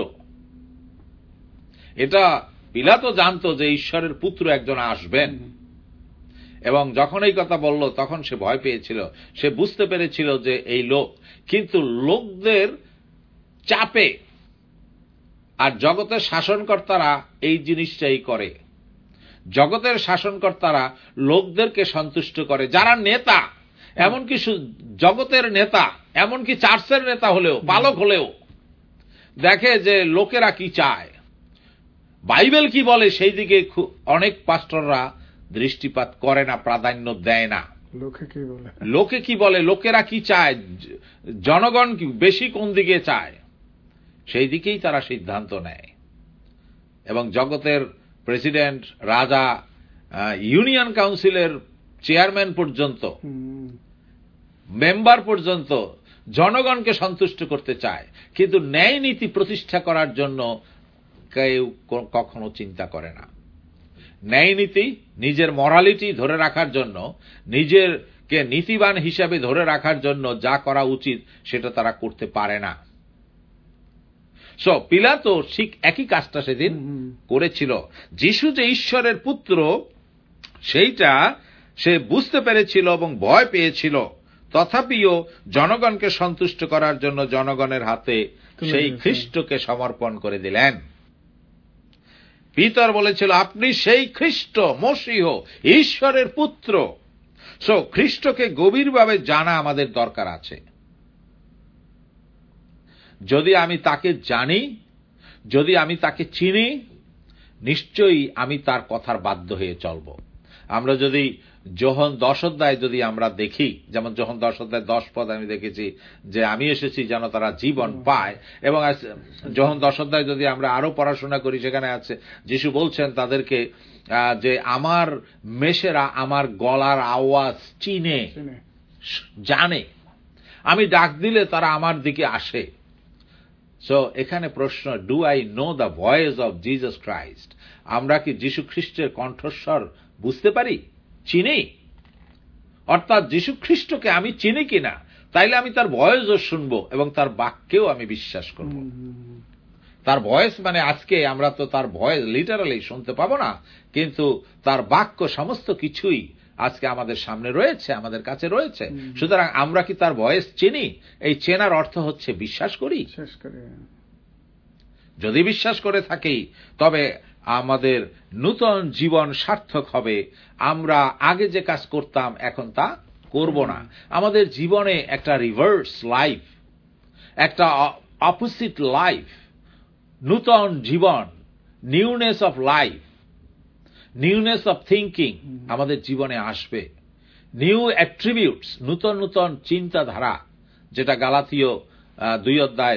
এটা পিলাতও জানতো যে ঈশ্বরের পুত্র একজন আসবেন, এবং যখন এই কথা বলল তখন সে ভয় পেয়েছিল। সে বুঝতে পেরেছিল যে এই লোক, কিন্তু লোকদের চাপে, আর জগতের শাসনকর্তারা এই জিনিসটাই করে। জগতের শাসনকর্তারা লোকদেরকে সন্তুষ্ট করে, যারা নেতা, এমনকি জগতের নেতা, এমনকি চার্চের নেতা হলেও, পালক হলেও দেখে যে লোকেরা কি চায়, বাইবেল কি বলে, সেই দিকে অনেক পাস্টররা দৃষ্টিপাত করে না, প্রাধান্য দেয় না। লোকে কি বলে, লোকেরা কি চায়, জনগণ বেশি কোন দিকে চায়, সেই দিকেই তারা সিদ্ধান্ত নেয়। এবং জগতের প্রেসিডেন্ট, রাজা, ইউনিয়ন কাউন্সিলের চেয়ারম্যান পর্যন্ত, মেম্বার পর্যন্ত জনগণকে সন্তুষ্ট করতে চায়, কিন্তু ন্যায় নীতি প্রতিষ্ঠা করার জন্য কেউ কখনো চিন্তা করে না। ন্যায় নীতি, নিজের মরালিটি ধরে রাখার জন্য, নিজেরকে নীতিবান হিসাবে ধরে রাখার জন্য যা করা উচিত সেটা তারা করতে পারে না। সো পিলাতো ঠিক একই কাজটা সেদিন করেছিল। যিশু যে ঈশ্বরের পুত্র সেইটা সে বুঝতে পেরেছিল এবং ভয় পেয়েছিল, তথাপিও জনগণকে সন্তুষ্ট করার জন্য জনগণের হাতে সেই খ্রিস্টকে সমর্পণ করে দিলেন। পিতর বলেছিল, আপনি সেই খ্রিস্ট, মসীহ, ঈশ্বরের পুত্র। সো খ্রিস্টকে গভীরভাবে জানা আমাদের দরকার আছে। যদি আমি তাকে জানি, যদি আমি তাকে চিনি, নিশ্চয়ই আমি তার কথার বাধ্য হয়ে চলব। আমরা যদি যোহন 10 অধ্যায় যদি আমরা দেখি, যেমন যোহন 10 অধ্যায় 10 পদ আমি দেখেছি যে আমি এসেছি যেন তারা জীবন পায়, এবং যোহন 10 অধ্যায় যদি আমরা আরো পড়াশোনা করি, সেখানে আছে যিশু বলছেন তাদেরকে যে আমার মেষেরা আমার গলার আওয়াজ চিনে, জানে, আমি ডাক দিলে তারা আমার দিকে আসে। সো এখানে প্রশ্ন, do I know the voice of Jesus Christ? আমরা কি যীশু খ্রিস্টের কণ্ঠস্বর বুঝতে পারি, চিনি? অর্থাৎ যীশু খ্রিস্টকে আমি চিনি কিনা, তাইলে আমি তার ভয়েসও শুনবো এবং তার বাক্যেও আমি বিশ্বাস করব। তার ভয়েস মানে আজকে আমরা তো তার ভয়েস লিটারালি শুনতে পাবো না, কিন্তু তার বাক্য সমস্ত কিছুই আজকে আমাদের সামনে রয়েছে, আমাদের কাছে রয়েছে। সুতরাং আমরা কি তার ভয়েস চিনি? এই চেনার অর্থ হচ্ছে বিশ্বাস করি। যদি বিশ্বাস করে থাকি, তবে আমাদের নূতন জীবন সার্থক হবে। আমরা আগে যে কাজ করতাম এখন তা করব না। আমাদের জীবনে একটা রিভার্স লাইফ, একটা অপোজিট লাইফ, নূতন জীবন, newness of life, newness of thinking আমাদের জীবনে আসবে। নিউ অ্যাট্রিবিউটস, নূতন নূতন চিন্তাধারা, যেটা গালাতীয় 2 অধ্যায়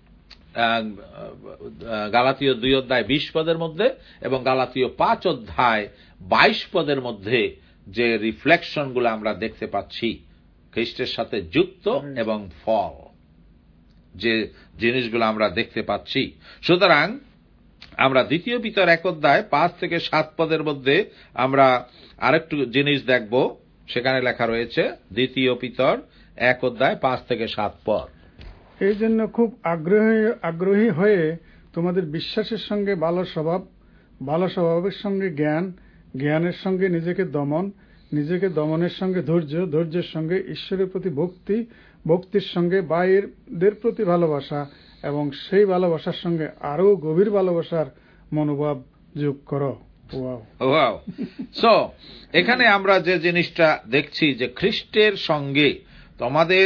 20 পদের মধ্যে এবং গালাতীয় 5 অধ্যায় 22 পদের মধ্যে যে রিফ্লেকশনগুলো আমরা দেখতে পাচ্ছি, খ্রিস্টের সাথে যুক্ত এবং ফল, যে জিনিসগুলো আমরা দেখতে পাচ্ছি। সুতরাং আমরা 2 পিতর 1 অধ্যায় 5 থেকে 7 পদের মধ্যে আমরা আরেকটু জিনিস দেখব। সেখানে লেখা রয়েছে 2 পিতর 1 অধ্যায় 5 থেকে 7 পদ। এই জন্য খুব আগ্রহী হয়ে তোমাদের বিশ্বাসের সঙ্গে ভালো স্বভাব, ভালো স্বভাবের সঙ্গে জ্ঞান, জ্ঞানের সঙ্গে নিজেকে দমন, নিজেকে দমনের সঙ্গে ধৈর্য, ধৈর্যের সঙ্গে ঈশ্বরের প্রতি ভক্তি, ভক্তির সঙ্গে ভাইদের প্রতি ভালোবাসা, এবং সেই ভালোবাসার সঙ্গে আরো গভীর ভালোবাসার মনোভাব যোগ করো। ওয়াও! সো এখানে আমরা যে জিনিসটা দেখছি যে খ্রিস্টের সঙ্গে তোমাদের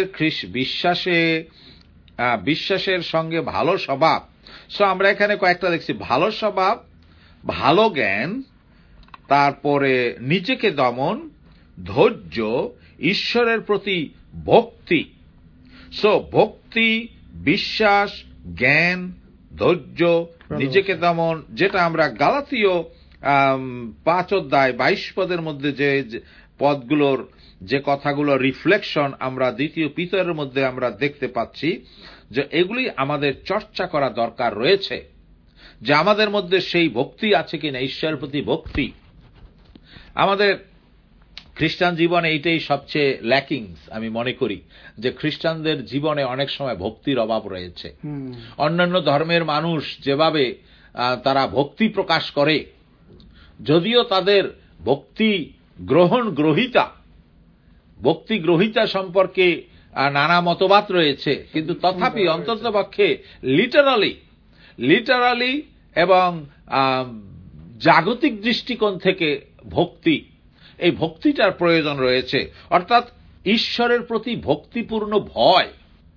বিশ্বাসের সঙ্গে ভালো স্বভাব। সো আমরা এখানে কয়েকটা দেখছি, ভালো স্বভাব, ভালো জ্ঞান, তারপরে নিজেকে দমন, ধৈর্য, ঈশ্বরের প্রতি ভক্তি। সো ভক্তি, বিশ্বাস, জ্ঞান, ধৈর্য, নিজেকে দমন, যেটা আমরা গালাতীয় 5 অধ্যায় 22 পদের মধ্যে যে পদগুলোর যে কথাগুলো রিফ্লেকশন আমরা 2 পিতরের মধ্যে আমরা দেখতে পাচ্ছি, যে এগুলি আমাদের চর্চা করা দরকার রয়েছে, যে আমাদের মধ্যে সেই ভক্তি আছে কিনা, ঈশ্বরের প্রতি ভক্তি। আমাদের খ্রিস্টান জীবনে এইটাই সবচেয়ে ল্যাকিংস আমি মনে করি, যে খ্রিস্টানদের জীবনে অনেক সময় ভক্তির অভাব রয়েছে। অন্যান্য ধর্মের মানুষ যেভাবে তারা ভক্তি প্রকাশ করে, যদিও তাদের ভক্তি গ্রহিতা সম্পর্কে নানা মতবাদ রয়েছে, কিন্তু তথাপি অন্ততপক্ষে লিটারালি এবং জাগতিক দৃষ্টিকোণ থেকে এই ভক্তিটার প্রয়োজন রয়েছে। অর্থাৎ ঈশ্বরের প্রতি ভক্তিপূর্ণ ভয়,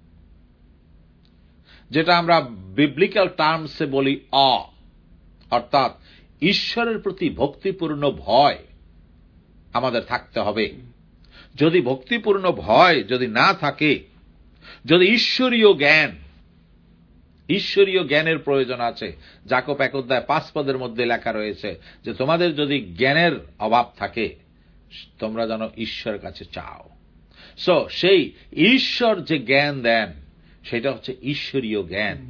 যেটা আমরা বিবলিক্যাল টার্মসে বলি অর্থাৎ ঈশ্বরের প্রতি ভক্তিপূর্ণ ভয় আমাদের থাকতে হবে। যদি ভক্তিপূর্ণ ভয় যদি না থাকে, যদি ঈশ্বরীয় জ্ঞানের প্রয়োজন আছে, যাকোব 1 অধ্যায় 5 পদের মধ্যে লেখা রয়েছে যে তোমাদের যদি জ্ঞানের অভাব থাকে, তোমরা যেন ঈশ্বরের কাছে চাও। সো সেই ঈশ্বর যে জ্ঞান দেন, সেটা হচ্ছে ঈশ্বরীয়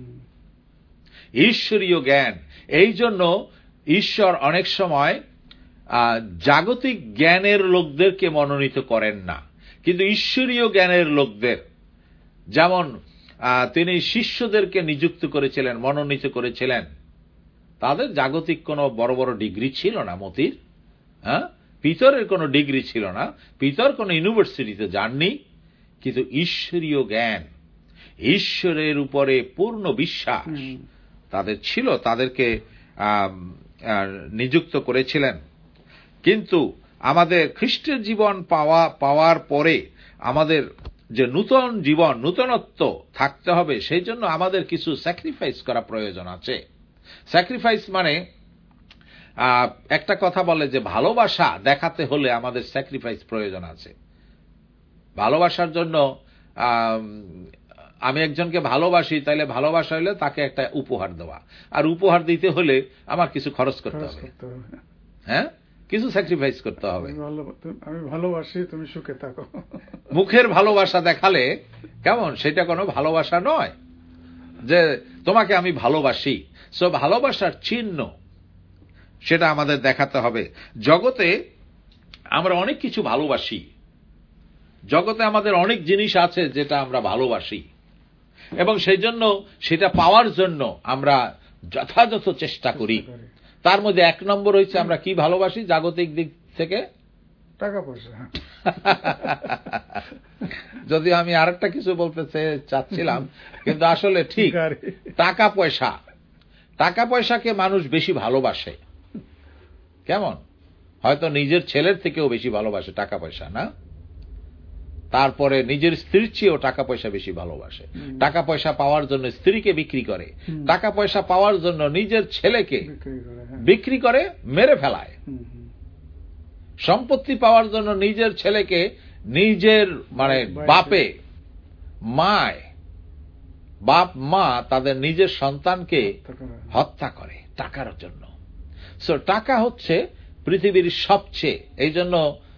জ্ঞান। এই জন্য ঈশ্বর অনেক সময় জাগতিক জ্ঞানের লোকদেরকে মনোনীত করেন না, কিন্তু ঈশ্বরীয় জ্ঞানের লোকদের, যেমন তিনি শিষ্যদেরকে নিযুক্ত করেছিলেন, মনোনীত করেছিলেন। তাদের জাগতিক কোনো বড় বড় ডিগ্রি ছিল না মতির, হ্যাঁ, পিতরের কোনো ডিগ্রি ছিল না, পিতর কোনো ইউনিভার্সিটিতে যাননি, কিন্তু ঈশ্বরীয় জ্ঞান, ঈশ্বরের উপরে পূর্ণ বিশ্বাস তাদের ছিল, তাদেরকে নিযুক্ত করেছিলেন। কিন্তু আমাদের খ্রিস্টের জীবন পাওয়ার পরে আমাদের যে নূতন জীবন, নূতনত্ব থাকতে হবে, সেই জন্য আমাদের কিছু স্যাক্রিফাইস করা প্রয়োজন আছে। স্যাক্রিফাইস মানে একটা কথা বলে যে ভালোবাসা দেখাতে হলে আমাদের স্যাক্রিফাইস প্রয়োজন আছে। ভালোবাসার জন্য আমি একজনকে ভালোবাসি, তাইলে ভালোবাসা হলে তাকে একটা উপহার দেওয়া, আর উপহার দিতে হলে আমার কিছু খরচ করতে হবে, হ্যাঁ, কিছু স্যাক্রিফাইস করতে হবে। আমি ভালোবাসি, তুমি সুখে থাকো। মুখের ভালোবাসা দেখালে কেমন, সেটা কোনো ভালোবাসা নয় যে তোমাকে আমি ভালোবাসি। সব ভালোবাসার চিহ্ন সেটা আমাদের দেখাতে হবে। জগতে আমরা অনেক কিছু ভালোবাসি, জগতে আমাদের অনেক জিনিস আছে যেটা আমরা ভালোবাসি, এবং সেই জন্য সেটা পাওয়ার জন্য আমরা যথাযথ চেষ্টা করি। তার মধ্যে এক নম্বর হচ্ছে আমরা কি ভালোবাসি জাগতিক দিক থেকে? টাকা পয়সা। যদি আমি আরেকটা কিছু বলতে চাচ্ছিলাম, কিন্তু আসলে ঠিক টাকা পয়সা। টাকা পয়সাকে মানুষ বেশি ভালোবাসে। কেমন? হয়তো নিজের ছেলের থেকেও বেশি ভালোবাসে টাকা পয়সা, না? তারপরে নিজের স্ত্রীর চেয়েও টাকা পয়সা বেশি ভালোবাসে। টাকা পয়সা পাওয়ার জন্য স্ত্রীকে বিক্রি করে, টাকা পয়সা পাওয়ার জন্য নিজের ছেলেকে বিক্রি করে, মেরে ফেলায়। সম্পত্তি পাওয়ার জন্য নিজের ছেলেকে, নিজের মানে বাপে মায়, বাপ মা তাদের নিজের সন্তানকে হত্যা করে টাকার জন্য। সো টাকা হচ্ছে পৃথিবীর সবচেয়ে, এই জন্য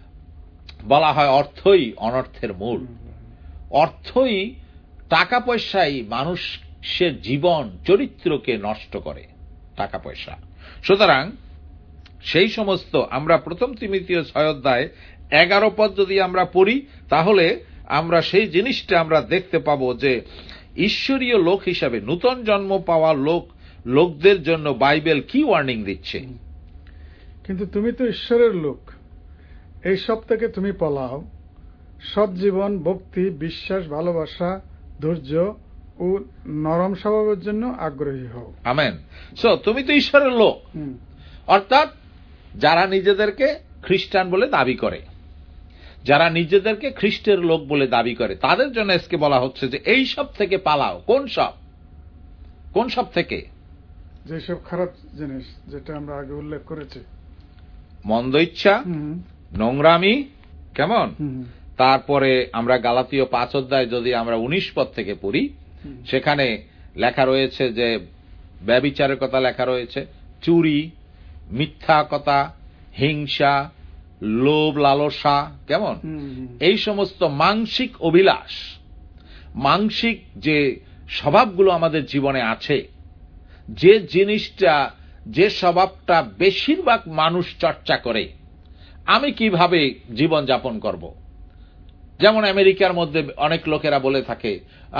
বলা হয় অর্থই অনর্থের মূল। অর্থই, টাকা পয়সাই মানুষের জীবন চরিত্রকে নষ্ট করে, টাকা পয়সা। সুতরাং সেই সমস্ত আমরা প্রথম তিমোথেয় 6 অধ্যায় 11 পদ যদি আমরা পড়ি, তাহলে আমরা সেই জিনিসটা আমরা দেখতে পাবো যে ঈশ্বরীয় লোক হিসাবে নূতন জন্ম পাওয়া লোকদের জন্য বাইবেল কি ওয়ার্নিং দিচ্ছে। কিন্তু তুমি তো ঈশ্বরের লোক, এই সব থেকে তুমি পলাও, সৎ জীবন, ভক্তি, বিশ্বাস, ভালোবাসা, ধৈর্য ও নরম স্বভাবের জন্য আগ্রহী হও। আমেন। সো তুমি তো ঈশ্বরের লোক, অর্থাৎ যারা নিজেদেরকে খ্রিস্টান বলে দাবি করে, যারা নিজেদেরকে খ্রিস্টের লোক বলে দাবি করে, তাদের জন্য আজকে বলা হচ্ছে যে এই সব থেকে পালাও। কোন সব? কোন সব থেকে? যেসব খারাপ জিনিস যেটা আমরা আগে উল্লেখ করেছি, মন্দ ইচ্ছা, নোংরামি, কেমন? তারপরে আমরা গালাতীয় 5 অধ্যায় যদি আমরা 19 পদ থেকে পড়ি, সেখানে লেখা রয়েছে যে ব্যভিচারের কথা লেখা রয়েছে, চুরি, মিথ্যা কথা, হিংসা, লোভ, লালসা, কেমন? এই সমস্ত মানসিক অভিলাষ, মানসিক যে স্বভাবগুলো আমাদের জীবনে আছে, যে জিনিসটা, যে স্বভাবটা বেশিরভাগ মানুষ চর্চা করে, আমি কিভাবে জীবন যাপন করব। যেমন আমেরিকার মধ্যে অনেক লোকেরা বলে থাকে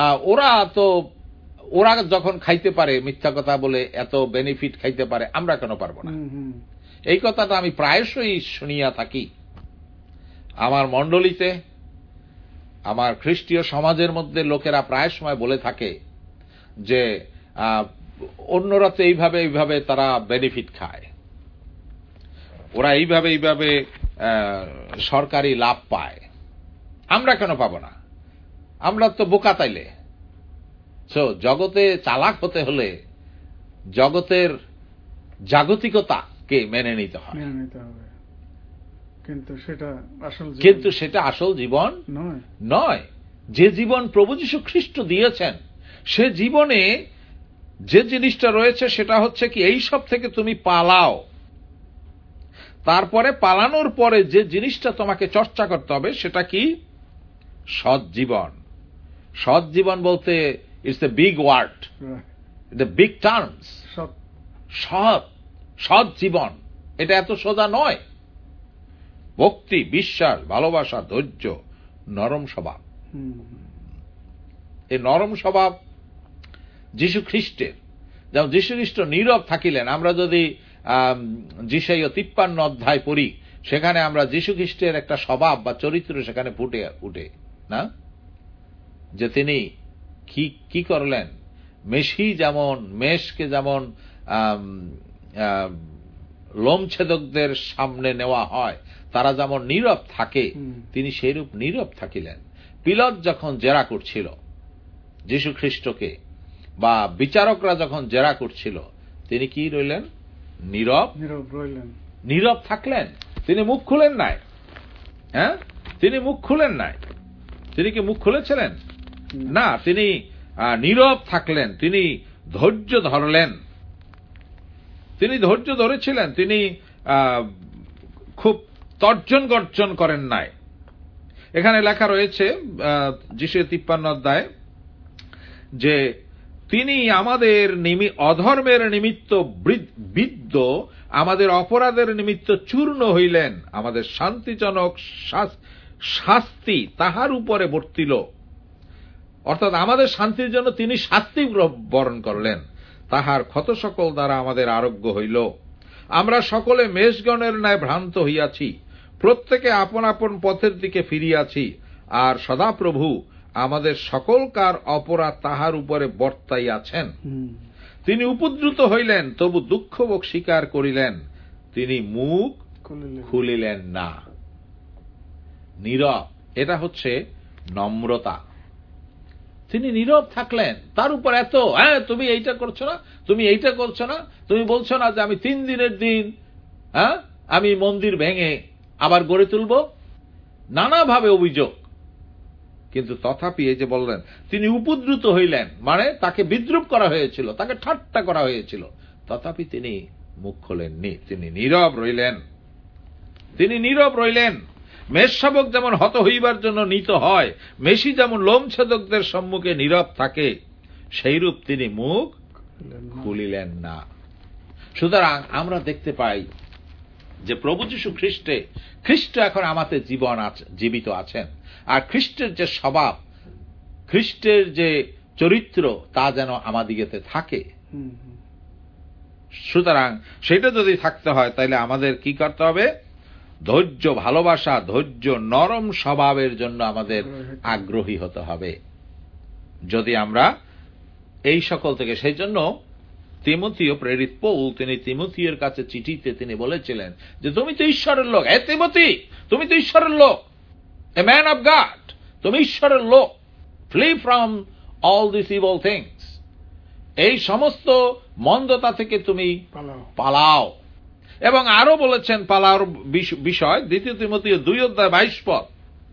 ওরা যখন খাইতে পারে, মিথ্যা কথা বলে এত বেনিফিট খাইতে পারে, আমরা কেন পারবো না। এই কথাটা আমি প্রায়শই শুনিয়া থাকি আমার মণ্ডলীতে, আমার খ্রিস্টীয় সমাজের মধ্যে লোকেরা প্রায় সময় বলে থাকে যে অন্যরা তো এইভাবে তারা বেনিফিট খায়, ওরা এইভাবে সরকারি লাভ পায়, আমরা কেন পাবো না, আমরা তো বোকা তাইলে। সো জগতে চালাক হতে হলে জগতের জাগতিকতাকে মেনে নিতে হবে, কিন্তু সেটা আসল জীবন নয়। যে জীবন প্রভু যীশু খ্রিস্ট দিয়েছেন, সে জীবনে যে জিনিসটা রয়েছে সেটা হচ্ছে কি, এই সব থেকে তুমি পালাও। তারপরে পালানোর পরে যে জিনিসটা তোমাকে চর্চা করতে হবে সেটা কি? সৎ জীবন। সৎ জীবন বলতে it's a big word, the big terms. সৎ জীবন, এটা এত সোজা নয়। ভক্তি, বিশ্বাস, ভালোবাসা, ধৈর্য, নরম স্বভাব, এই নরম স্বভাব যীশু খ্রিস্টের, যেমন যীশু খ্রিস্ট নীরব থাকিলেন। আমরা যদি যিশাইয়া 53 অধ্যায় পড়ি, সেখানে আমরা যীশু খ্রিস্টের একটা স্বভাব বা চরিত্র সেখানে ফুটে উঠে না, যে তিনি কি করলেন। মেষকে যেমন লোমছেদকদের সামনে নেওয়া হয়, তারা যেমন নীরব থাকে, তিনি সেইরূপ নীরব থাকিলেন। পিলাত যখন জেরা করছিল যীশু খ্রিস্টকে, বা বিচারকরা যখন জেরা করছিল, তিনি কি রইলেন? নীরব থাকলেন। তিনি মুখ খুলেন নাই। হ্যাঁ, তিনি মুখ খুলেন নাই। তিনি কি মুখ খুলেছিলেন? না, তিনি নীরব থাকলেন। তিনি ধৈর্য ধরলেন। তিনি ধৈর্য ধরেছিলেন। তিনি খুব তর্জন গর্জন করেন নাই। এখানে লেখা রয়েছে যিশাইয়া 53 অধ্যায় যে তিনি আমাদের অধর্মের নিমিত্ত বিদ্ধ, আমাদের অপরাধের নিমিত্ত চূর্ণ হইলেন, আমাদের শান্তিজনক শাস্তি তাহার উপরে বর্তিল। অর্থাৎ আমাদের শান্তির জন্য তিনি শাস্তি বরণ করলেন। তাহার ক্ষত সকল দ্বারা আমাদের আরোগ্য হইল। আমরা সকলে মেষগণের ন্যায় ভ্রান্ত হইয়াছি, প্রত্যেকে আপন আপন পথের দিকে ফিরিয়াছি, আর সদাপ্রভু আমাদের সকলকার অপরাধ তাহার উপরে বর্তাইয়াছেন। তিনি উপদ্রুত হইলেন, তবু দুঃখভোগ স্বীকার করিলেন, তিনি মুখ খুলিলেন না। নীরব, এটা হচ্ছে নম্রতা। তিনি নীরব থাকলেন। তার উপর এত, তুমি এইটা করছো না, তুমি এইটা করছো না, তুমি বলছো না যে আমি 3 দিনের দিন আমি মন্দির ভেঙে আবার গড়ে তুলব, নানাভাবে অভিযোগ। কিন্তু তথাপি এই যে বললেন, তিনি উপদ্রুত হইলেন, মানে তাকে বিদ্রুপ করা হয়েছিল, তাকে ঠাট্টা করা হয়েছিল, তথাপি তিনি মুখ খোলেননি। তিনি নীরব রইলেন। তিনি নীরব রইলেন। মেষশাবক যেমন হত হইবার জন্য নীত হয়, মেষী যেমন লোমছেদকদের সম্মুখে নীরব থাকে, সেইরূপ তিনি মুখ খুলিলেন না। সুতরাং আমরা দেখতে পাই যে প্রভু যীশু খ্রিস্ট এখন আমাদের জীবিত আছেন। আর খ্রিস্টের যে স্বভাব, খ্রিস্টের যে চরিত্র, তা যেন আমাদিগেতে থাকে। সুতরাং সেটা যদি থাকতে হয়, তাহলে আমাদের কি করতে হবে? ধৈর্য, ভালোবাসা, ধৈর্য, নরম স্বভাবের জন্য আমাদের আগ্রহী হতে হবে, যদি আমরা এই সকল থেকে। সেই জন্য তিমথিও, প্রেরিত পৌল, তিনি তিমথিয়ের কাছে চিঠিতে তিনি বলেছিলেন যে তুমি তো ঈশ্বরের লোক। তিমথি, তুমি তো ঈশ্বরের লোক, এ ম্যান অফ গড, তুমি ঈশ্বরের লোক। Flee from all this evil things, এই সমস্ত মন্দতা থেকে তুমি পালাও। এবং আরো বলেছেন পালাওর বিষয়, 2 তিমথিও 2 অধ্যায় 22 পদ,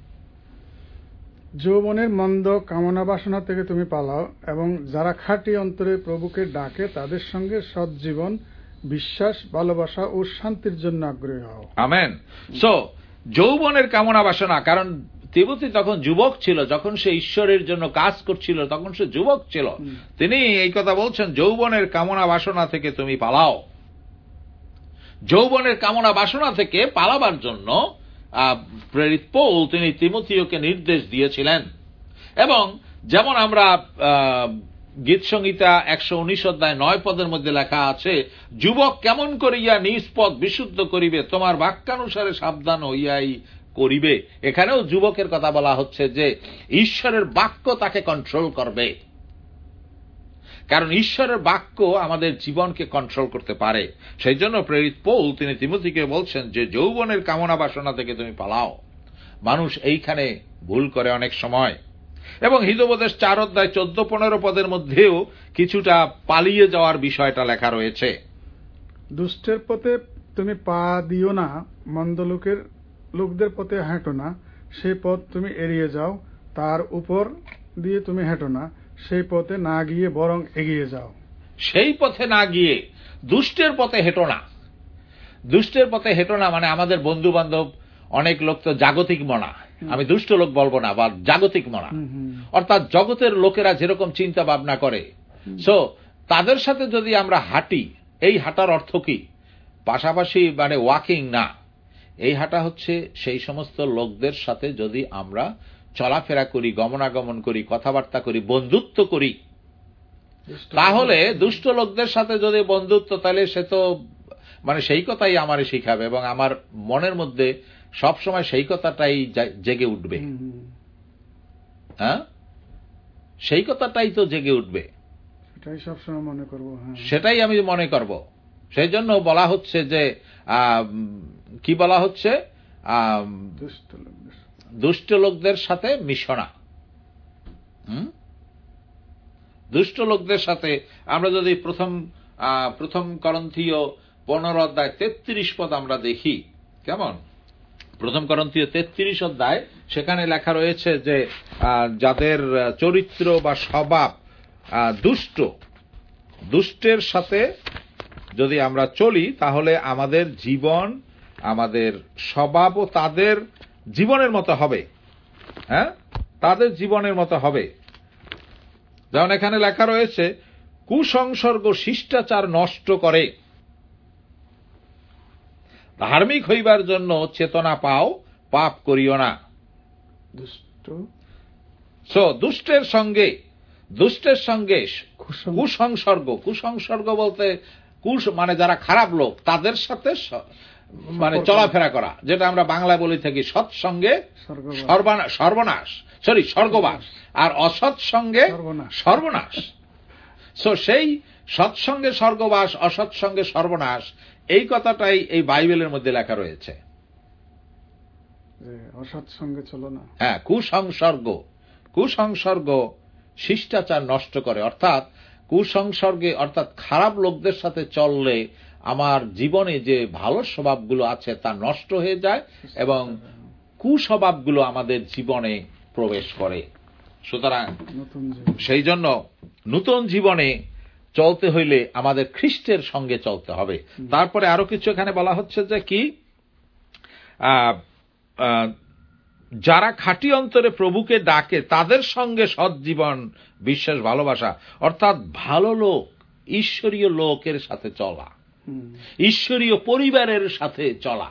যৌবনের মন্দ কামনা বাসনা থেকে তুমি পালাও, এবং যারা খাঁটি অন্তরে প্রভুকে ডাকে তাদের সঙ্গে সৎজীবন, বিশ্বাস, ভালোবাসা ও শান্তির জন্য আগ্রহী হও। আমেন। সো যৌবনের কামনা বাসনা, কারণ তিমথি তখন যুবক ছিল, যখন সে ঈশ্বরের জন্য কাজ করছিল তখন সে যুবক ছিল। তিনি এই কথা বলছেন, যৌবনের কামনা বাসনা থেকে তুমি পালাও। যৌবনের কামনা বাসনা থেকে পালাবার জন্য প্রেরিত পৌল তিনি তিমথিওকে নির্দেশ দিয়েছিলেন। এবং যেমন আমরা গীত সংহিতা 119 অধ্যায় 9 পদের মধ্যে লেখা আছে, যুবক কেমন করিয়া নিজ পথ বিশুদ্ধ করিবে, তোমার বাক্যানুসারে সাবধান হইয়াই করিবে। এখানেও যুবকের কথা বলা হচ্ছে যে ঈশ্বরের বাক্য তাকে কন্ট্রোল করবে, কারণ ঈশ্বরের বাক্য আমাদের জীবনকে কন্ট্রোল করতে পারে। সেই জন্য প্রেরিত পৌল তিনি তিমথিকে বলছেন যে যৌবনের কামনা বাসনা থেকে তুমি পালাও। মানুষ এইখানে ভুল করে অনেক সময়। এবং হিতোপদেশ 4 অধ্যায় 14-15 পদের মধ্যেও কিছুটা পালিয়ে যাওয়ার বিষয়টা লেখা রয়েছে। দুষ্টের পথে তুমি পা দিও না, মন্দ লোকদের পথে হাঁটো না, সেই পথ তুমি এড়িয়ে যাও। তার উপর দিয়ে তুমি হেঁটো না, সেই পথে না গিয়ে বরং এগিয়ে যাও। সেই পথে না গিয়ে দুষ্টের পথে হেঁটো না। দুষ্টের পথে হেঁটো না মানে আমাদের বন্ধু বান্ধব অনেক লোক তো জাগতিক মনা, আমি দুষ্ট লোক বলবো না, বা জাগতিক মনা, অর্থাৎ জগতের লোকেরা যেরকম চিন্তা ভাবনা করে, সো তাদের সাথে যদি আমরা হাঁটি, এই হাঁটার অর্থ কি? পাশাপাশি মানে ওয়াকিং না, এই হাঁটা হচ্ছে সেই সমস্ত লোকদের সাথে যদি আমরা চলাফেরা করি, গমনাগমন করি, কথাবার্তা করি, বন্ধুত্ব করি, তাহলে দুষ্ট লোকদের সাথে যদি বন্ধুত্ব, তাহলে সে তো মানে সেই কথাই আমারে শিখাবে এবং আমার মনের মধ্যে সবসময় সেই কথাটাই জেগে উঠবে। হ্যাঁ, সেই কথাটাই তো জেগে উঠবে, সেটাই সবসময় মনে করব, সেটাই আমি মনে করব। সেই জন্য বলা হচ্ছে যে কি বলা হচ্ছে, দুষ্ট লোকদের সাথে মিশো না। দুষ্ট লোকদের সাথে আমরা যদি প্রথম করন্থীয় 15 অধ্যায় 33 পদ আমরা দেখি, কেমন? প্রথম করন্থীয় 33 অধ্যায়, সেখানে লেখা রয়েছে যে যাদের চরিত্র বা স্বভাব দুষ্টের সাথে যদি আমরা চলি, তাহলে আমাদের জীবন, আমাদের স্বভাবও তাদের জীবনের মতো হবে। হ্যাঁ, তাদের জীবনের মতো হবে। যেমন এখানে লেখা রয়েছে, কুসংসর্গ শিষ্টাচার নষ্ট করে, ধার্মিক হইবার জন্য চেতনা পাও, পাপ করিও না। দুষ্টের সঙ্গে কুসংসর্গ বলতে মানে যারা খারাপ লোক তাদের সাথে মানে চলাফেরা করা, যেটা আমরা বাংলায় বলে থাকি সৎসঙ্গে স্বর্গবাস, আর অসৎসঙ্গে সর্বনাশ। সেই সৎসঙ্গে স্বর্গবাস, অসৎসঙ্গে সর্বনাশ, এই কথাটাই এই বাইবেলের মধ্যে লেখা রয়েছে। অসৎসঙ্গে চলো না। হ্যাঁ, কুসংসর্গ শিষ্টাচার নষ্ট করে, অর্থাৎ কুসংসর্গে, অর্থাৎ খারাপ লোকদের সাথে চললে আমার জীবনে যে ভালো স্বভাবগুলো আছে তা নষ্ট হয়ে যায় এবং কুস্বভাবগুলো আমাদের জীবনে প্রবেশ করে। সুতরাং সেই জন্য নতুন জীবনে চলতে হইলে আমাদের খ্রিস্টের সঙ্গে চলতে হবে। তারপরে আরো কিছু এখানে বলা হচ্ছে যে কি, যারা খাঁটি অন্তরে প্রভুকে ডাকে তাদের সঙ্গে সৎ জীবন, বিশ্বাস, ভালোবাসা, অর্থাৎ ভালো লোক, ঈশ্বরীয় লোকের সাথে চলা, ঈশ্বরীয় পরিবারের সাথে চলা।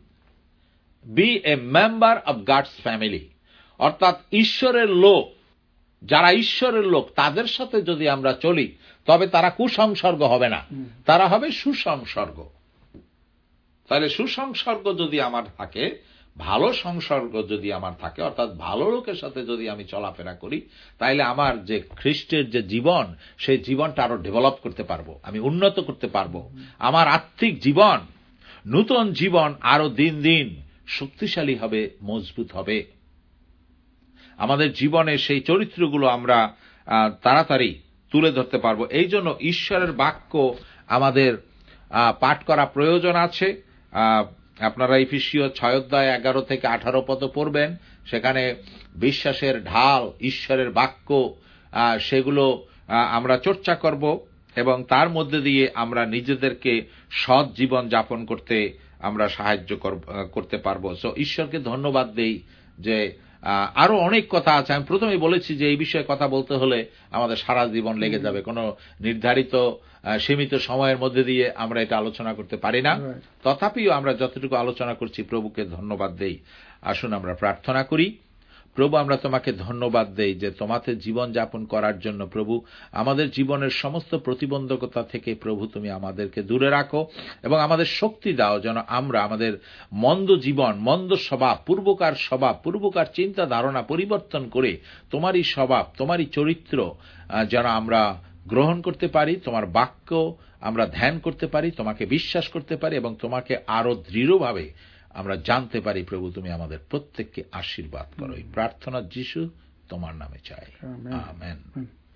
Be a member of God's family, অর্থাৎ ঈশ্বরের লোক, যারা ঈশ্বরের লোক তাদের সাথে যদি আমরা চলি, তবে তারা কুসংসর্গ হবে না, তারা হবে সুসংসর্গ। তাহলে সুসংসর্গ যদি আমার থাকে, ভালো সংসর্গ যদি আমার থাকে, অর্থাৎ ভালো লোকের সাথে যদি আমি চলাফেরা করি, তাইলে আমার যে খ্রিস্টের যে জীবন, সেই জীবনটা আরো ডেভেলপ করতে পারবো, আমি উন্নত করতে পারবো। আমার আত্মিক জীবন, নূতন জীবন আরো দিন দিন শক্তিশালী হবে, মজবুত হবে। আমাদের জীবনে সেই চরিত্রগুলো আমরা তাড়াতাড়ি তুলে ধরতে পারবো। এই জন্য ঈশ্বরের বাক্য আমাদের পাঠ করা প্রয়োজন আছে। আপনারা এফেসীয় 6 অধ্যায় 11 থেকে 18 পদ পড়বেন, সেখানে বিশ্বাসের ঢাল, ঈশ্বরের বাক্য, সেগুলো আমরা চর্চা করব এবং তার মধ্যে দিয়ে আমরা নিজেদেরকে সৎ জীবন যাপন করতে আমরা সাহায্য করতে পারবো। সো ঈশ্বরকে ধন্যবাদ দেই যে আরো অনেক কথা আছে। আমি প্রথমে বলেছি যে এই বিষয়ে কথা বলতে হলে আমাদের সারা জীবন লেগে যাবে, কোনো নির্ধারিত সীমিত সময়ের মধ্যে দিয়ে আমরা এটা আলোচনা করতে পারি না। তথাপিও আমরা যতটুকু আলোচনা করছি প্রভুকে ধন্যবাদ দেই। আসুন আমরা প্রার্থনা করি। প্রভু, আমরা তোমাকে ধন্যবাদ দেই যে তোমাতে জীবন যাপন করার জন্য প্রভু আমাদের জীবনের সমস্ত প্রতিবন্ধকতা থেকে প্রভু তুমি আমাদেরকে দূরে রাখো এবং আমাদের শক্তি দাও যেন আমরা আমাদের মন্দ জীবন, মন্দ স্বভাব, পূর্বকার চিন্তা ধারণা পরিবর্তন করে তোমারই স্বভাব, তোমারই চরিত্র যেন আমরা গ্রহণ করতে পারি, তোমার বাক্য আমরা ধ্যান করতে পারি, তোমাকে বিশ্বাস করতে পারি এবং তোমাকে আরো দৃঢ়ভাবে আমরা জানতে পারি। প্রভু, তুমি আমাদের প্রত্যেককে আশীর্বাদ করো। এই প্রার্থনা যিশু তোমার নামে চাই, আমেন।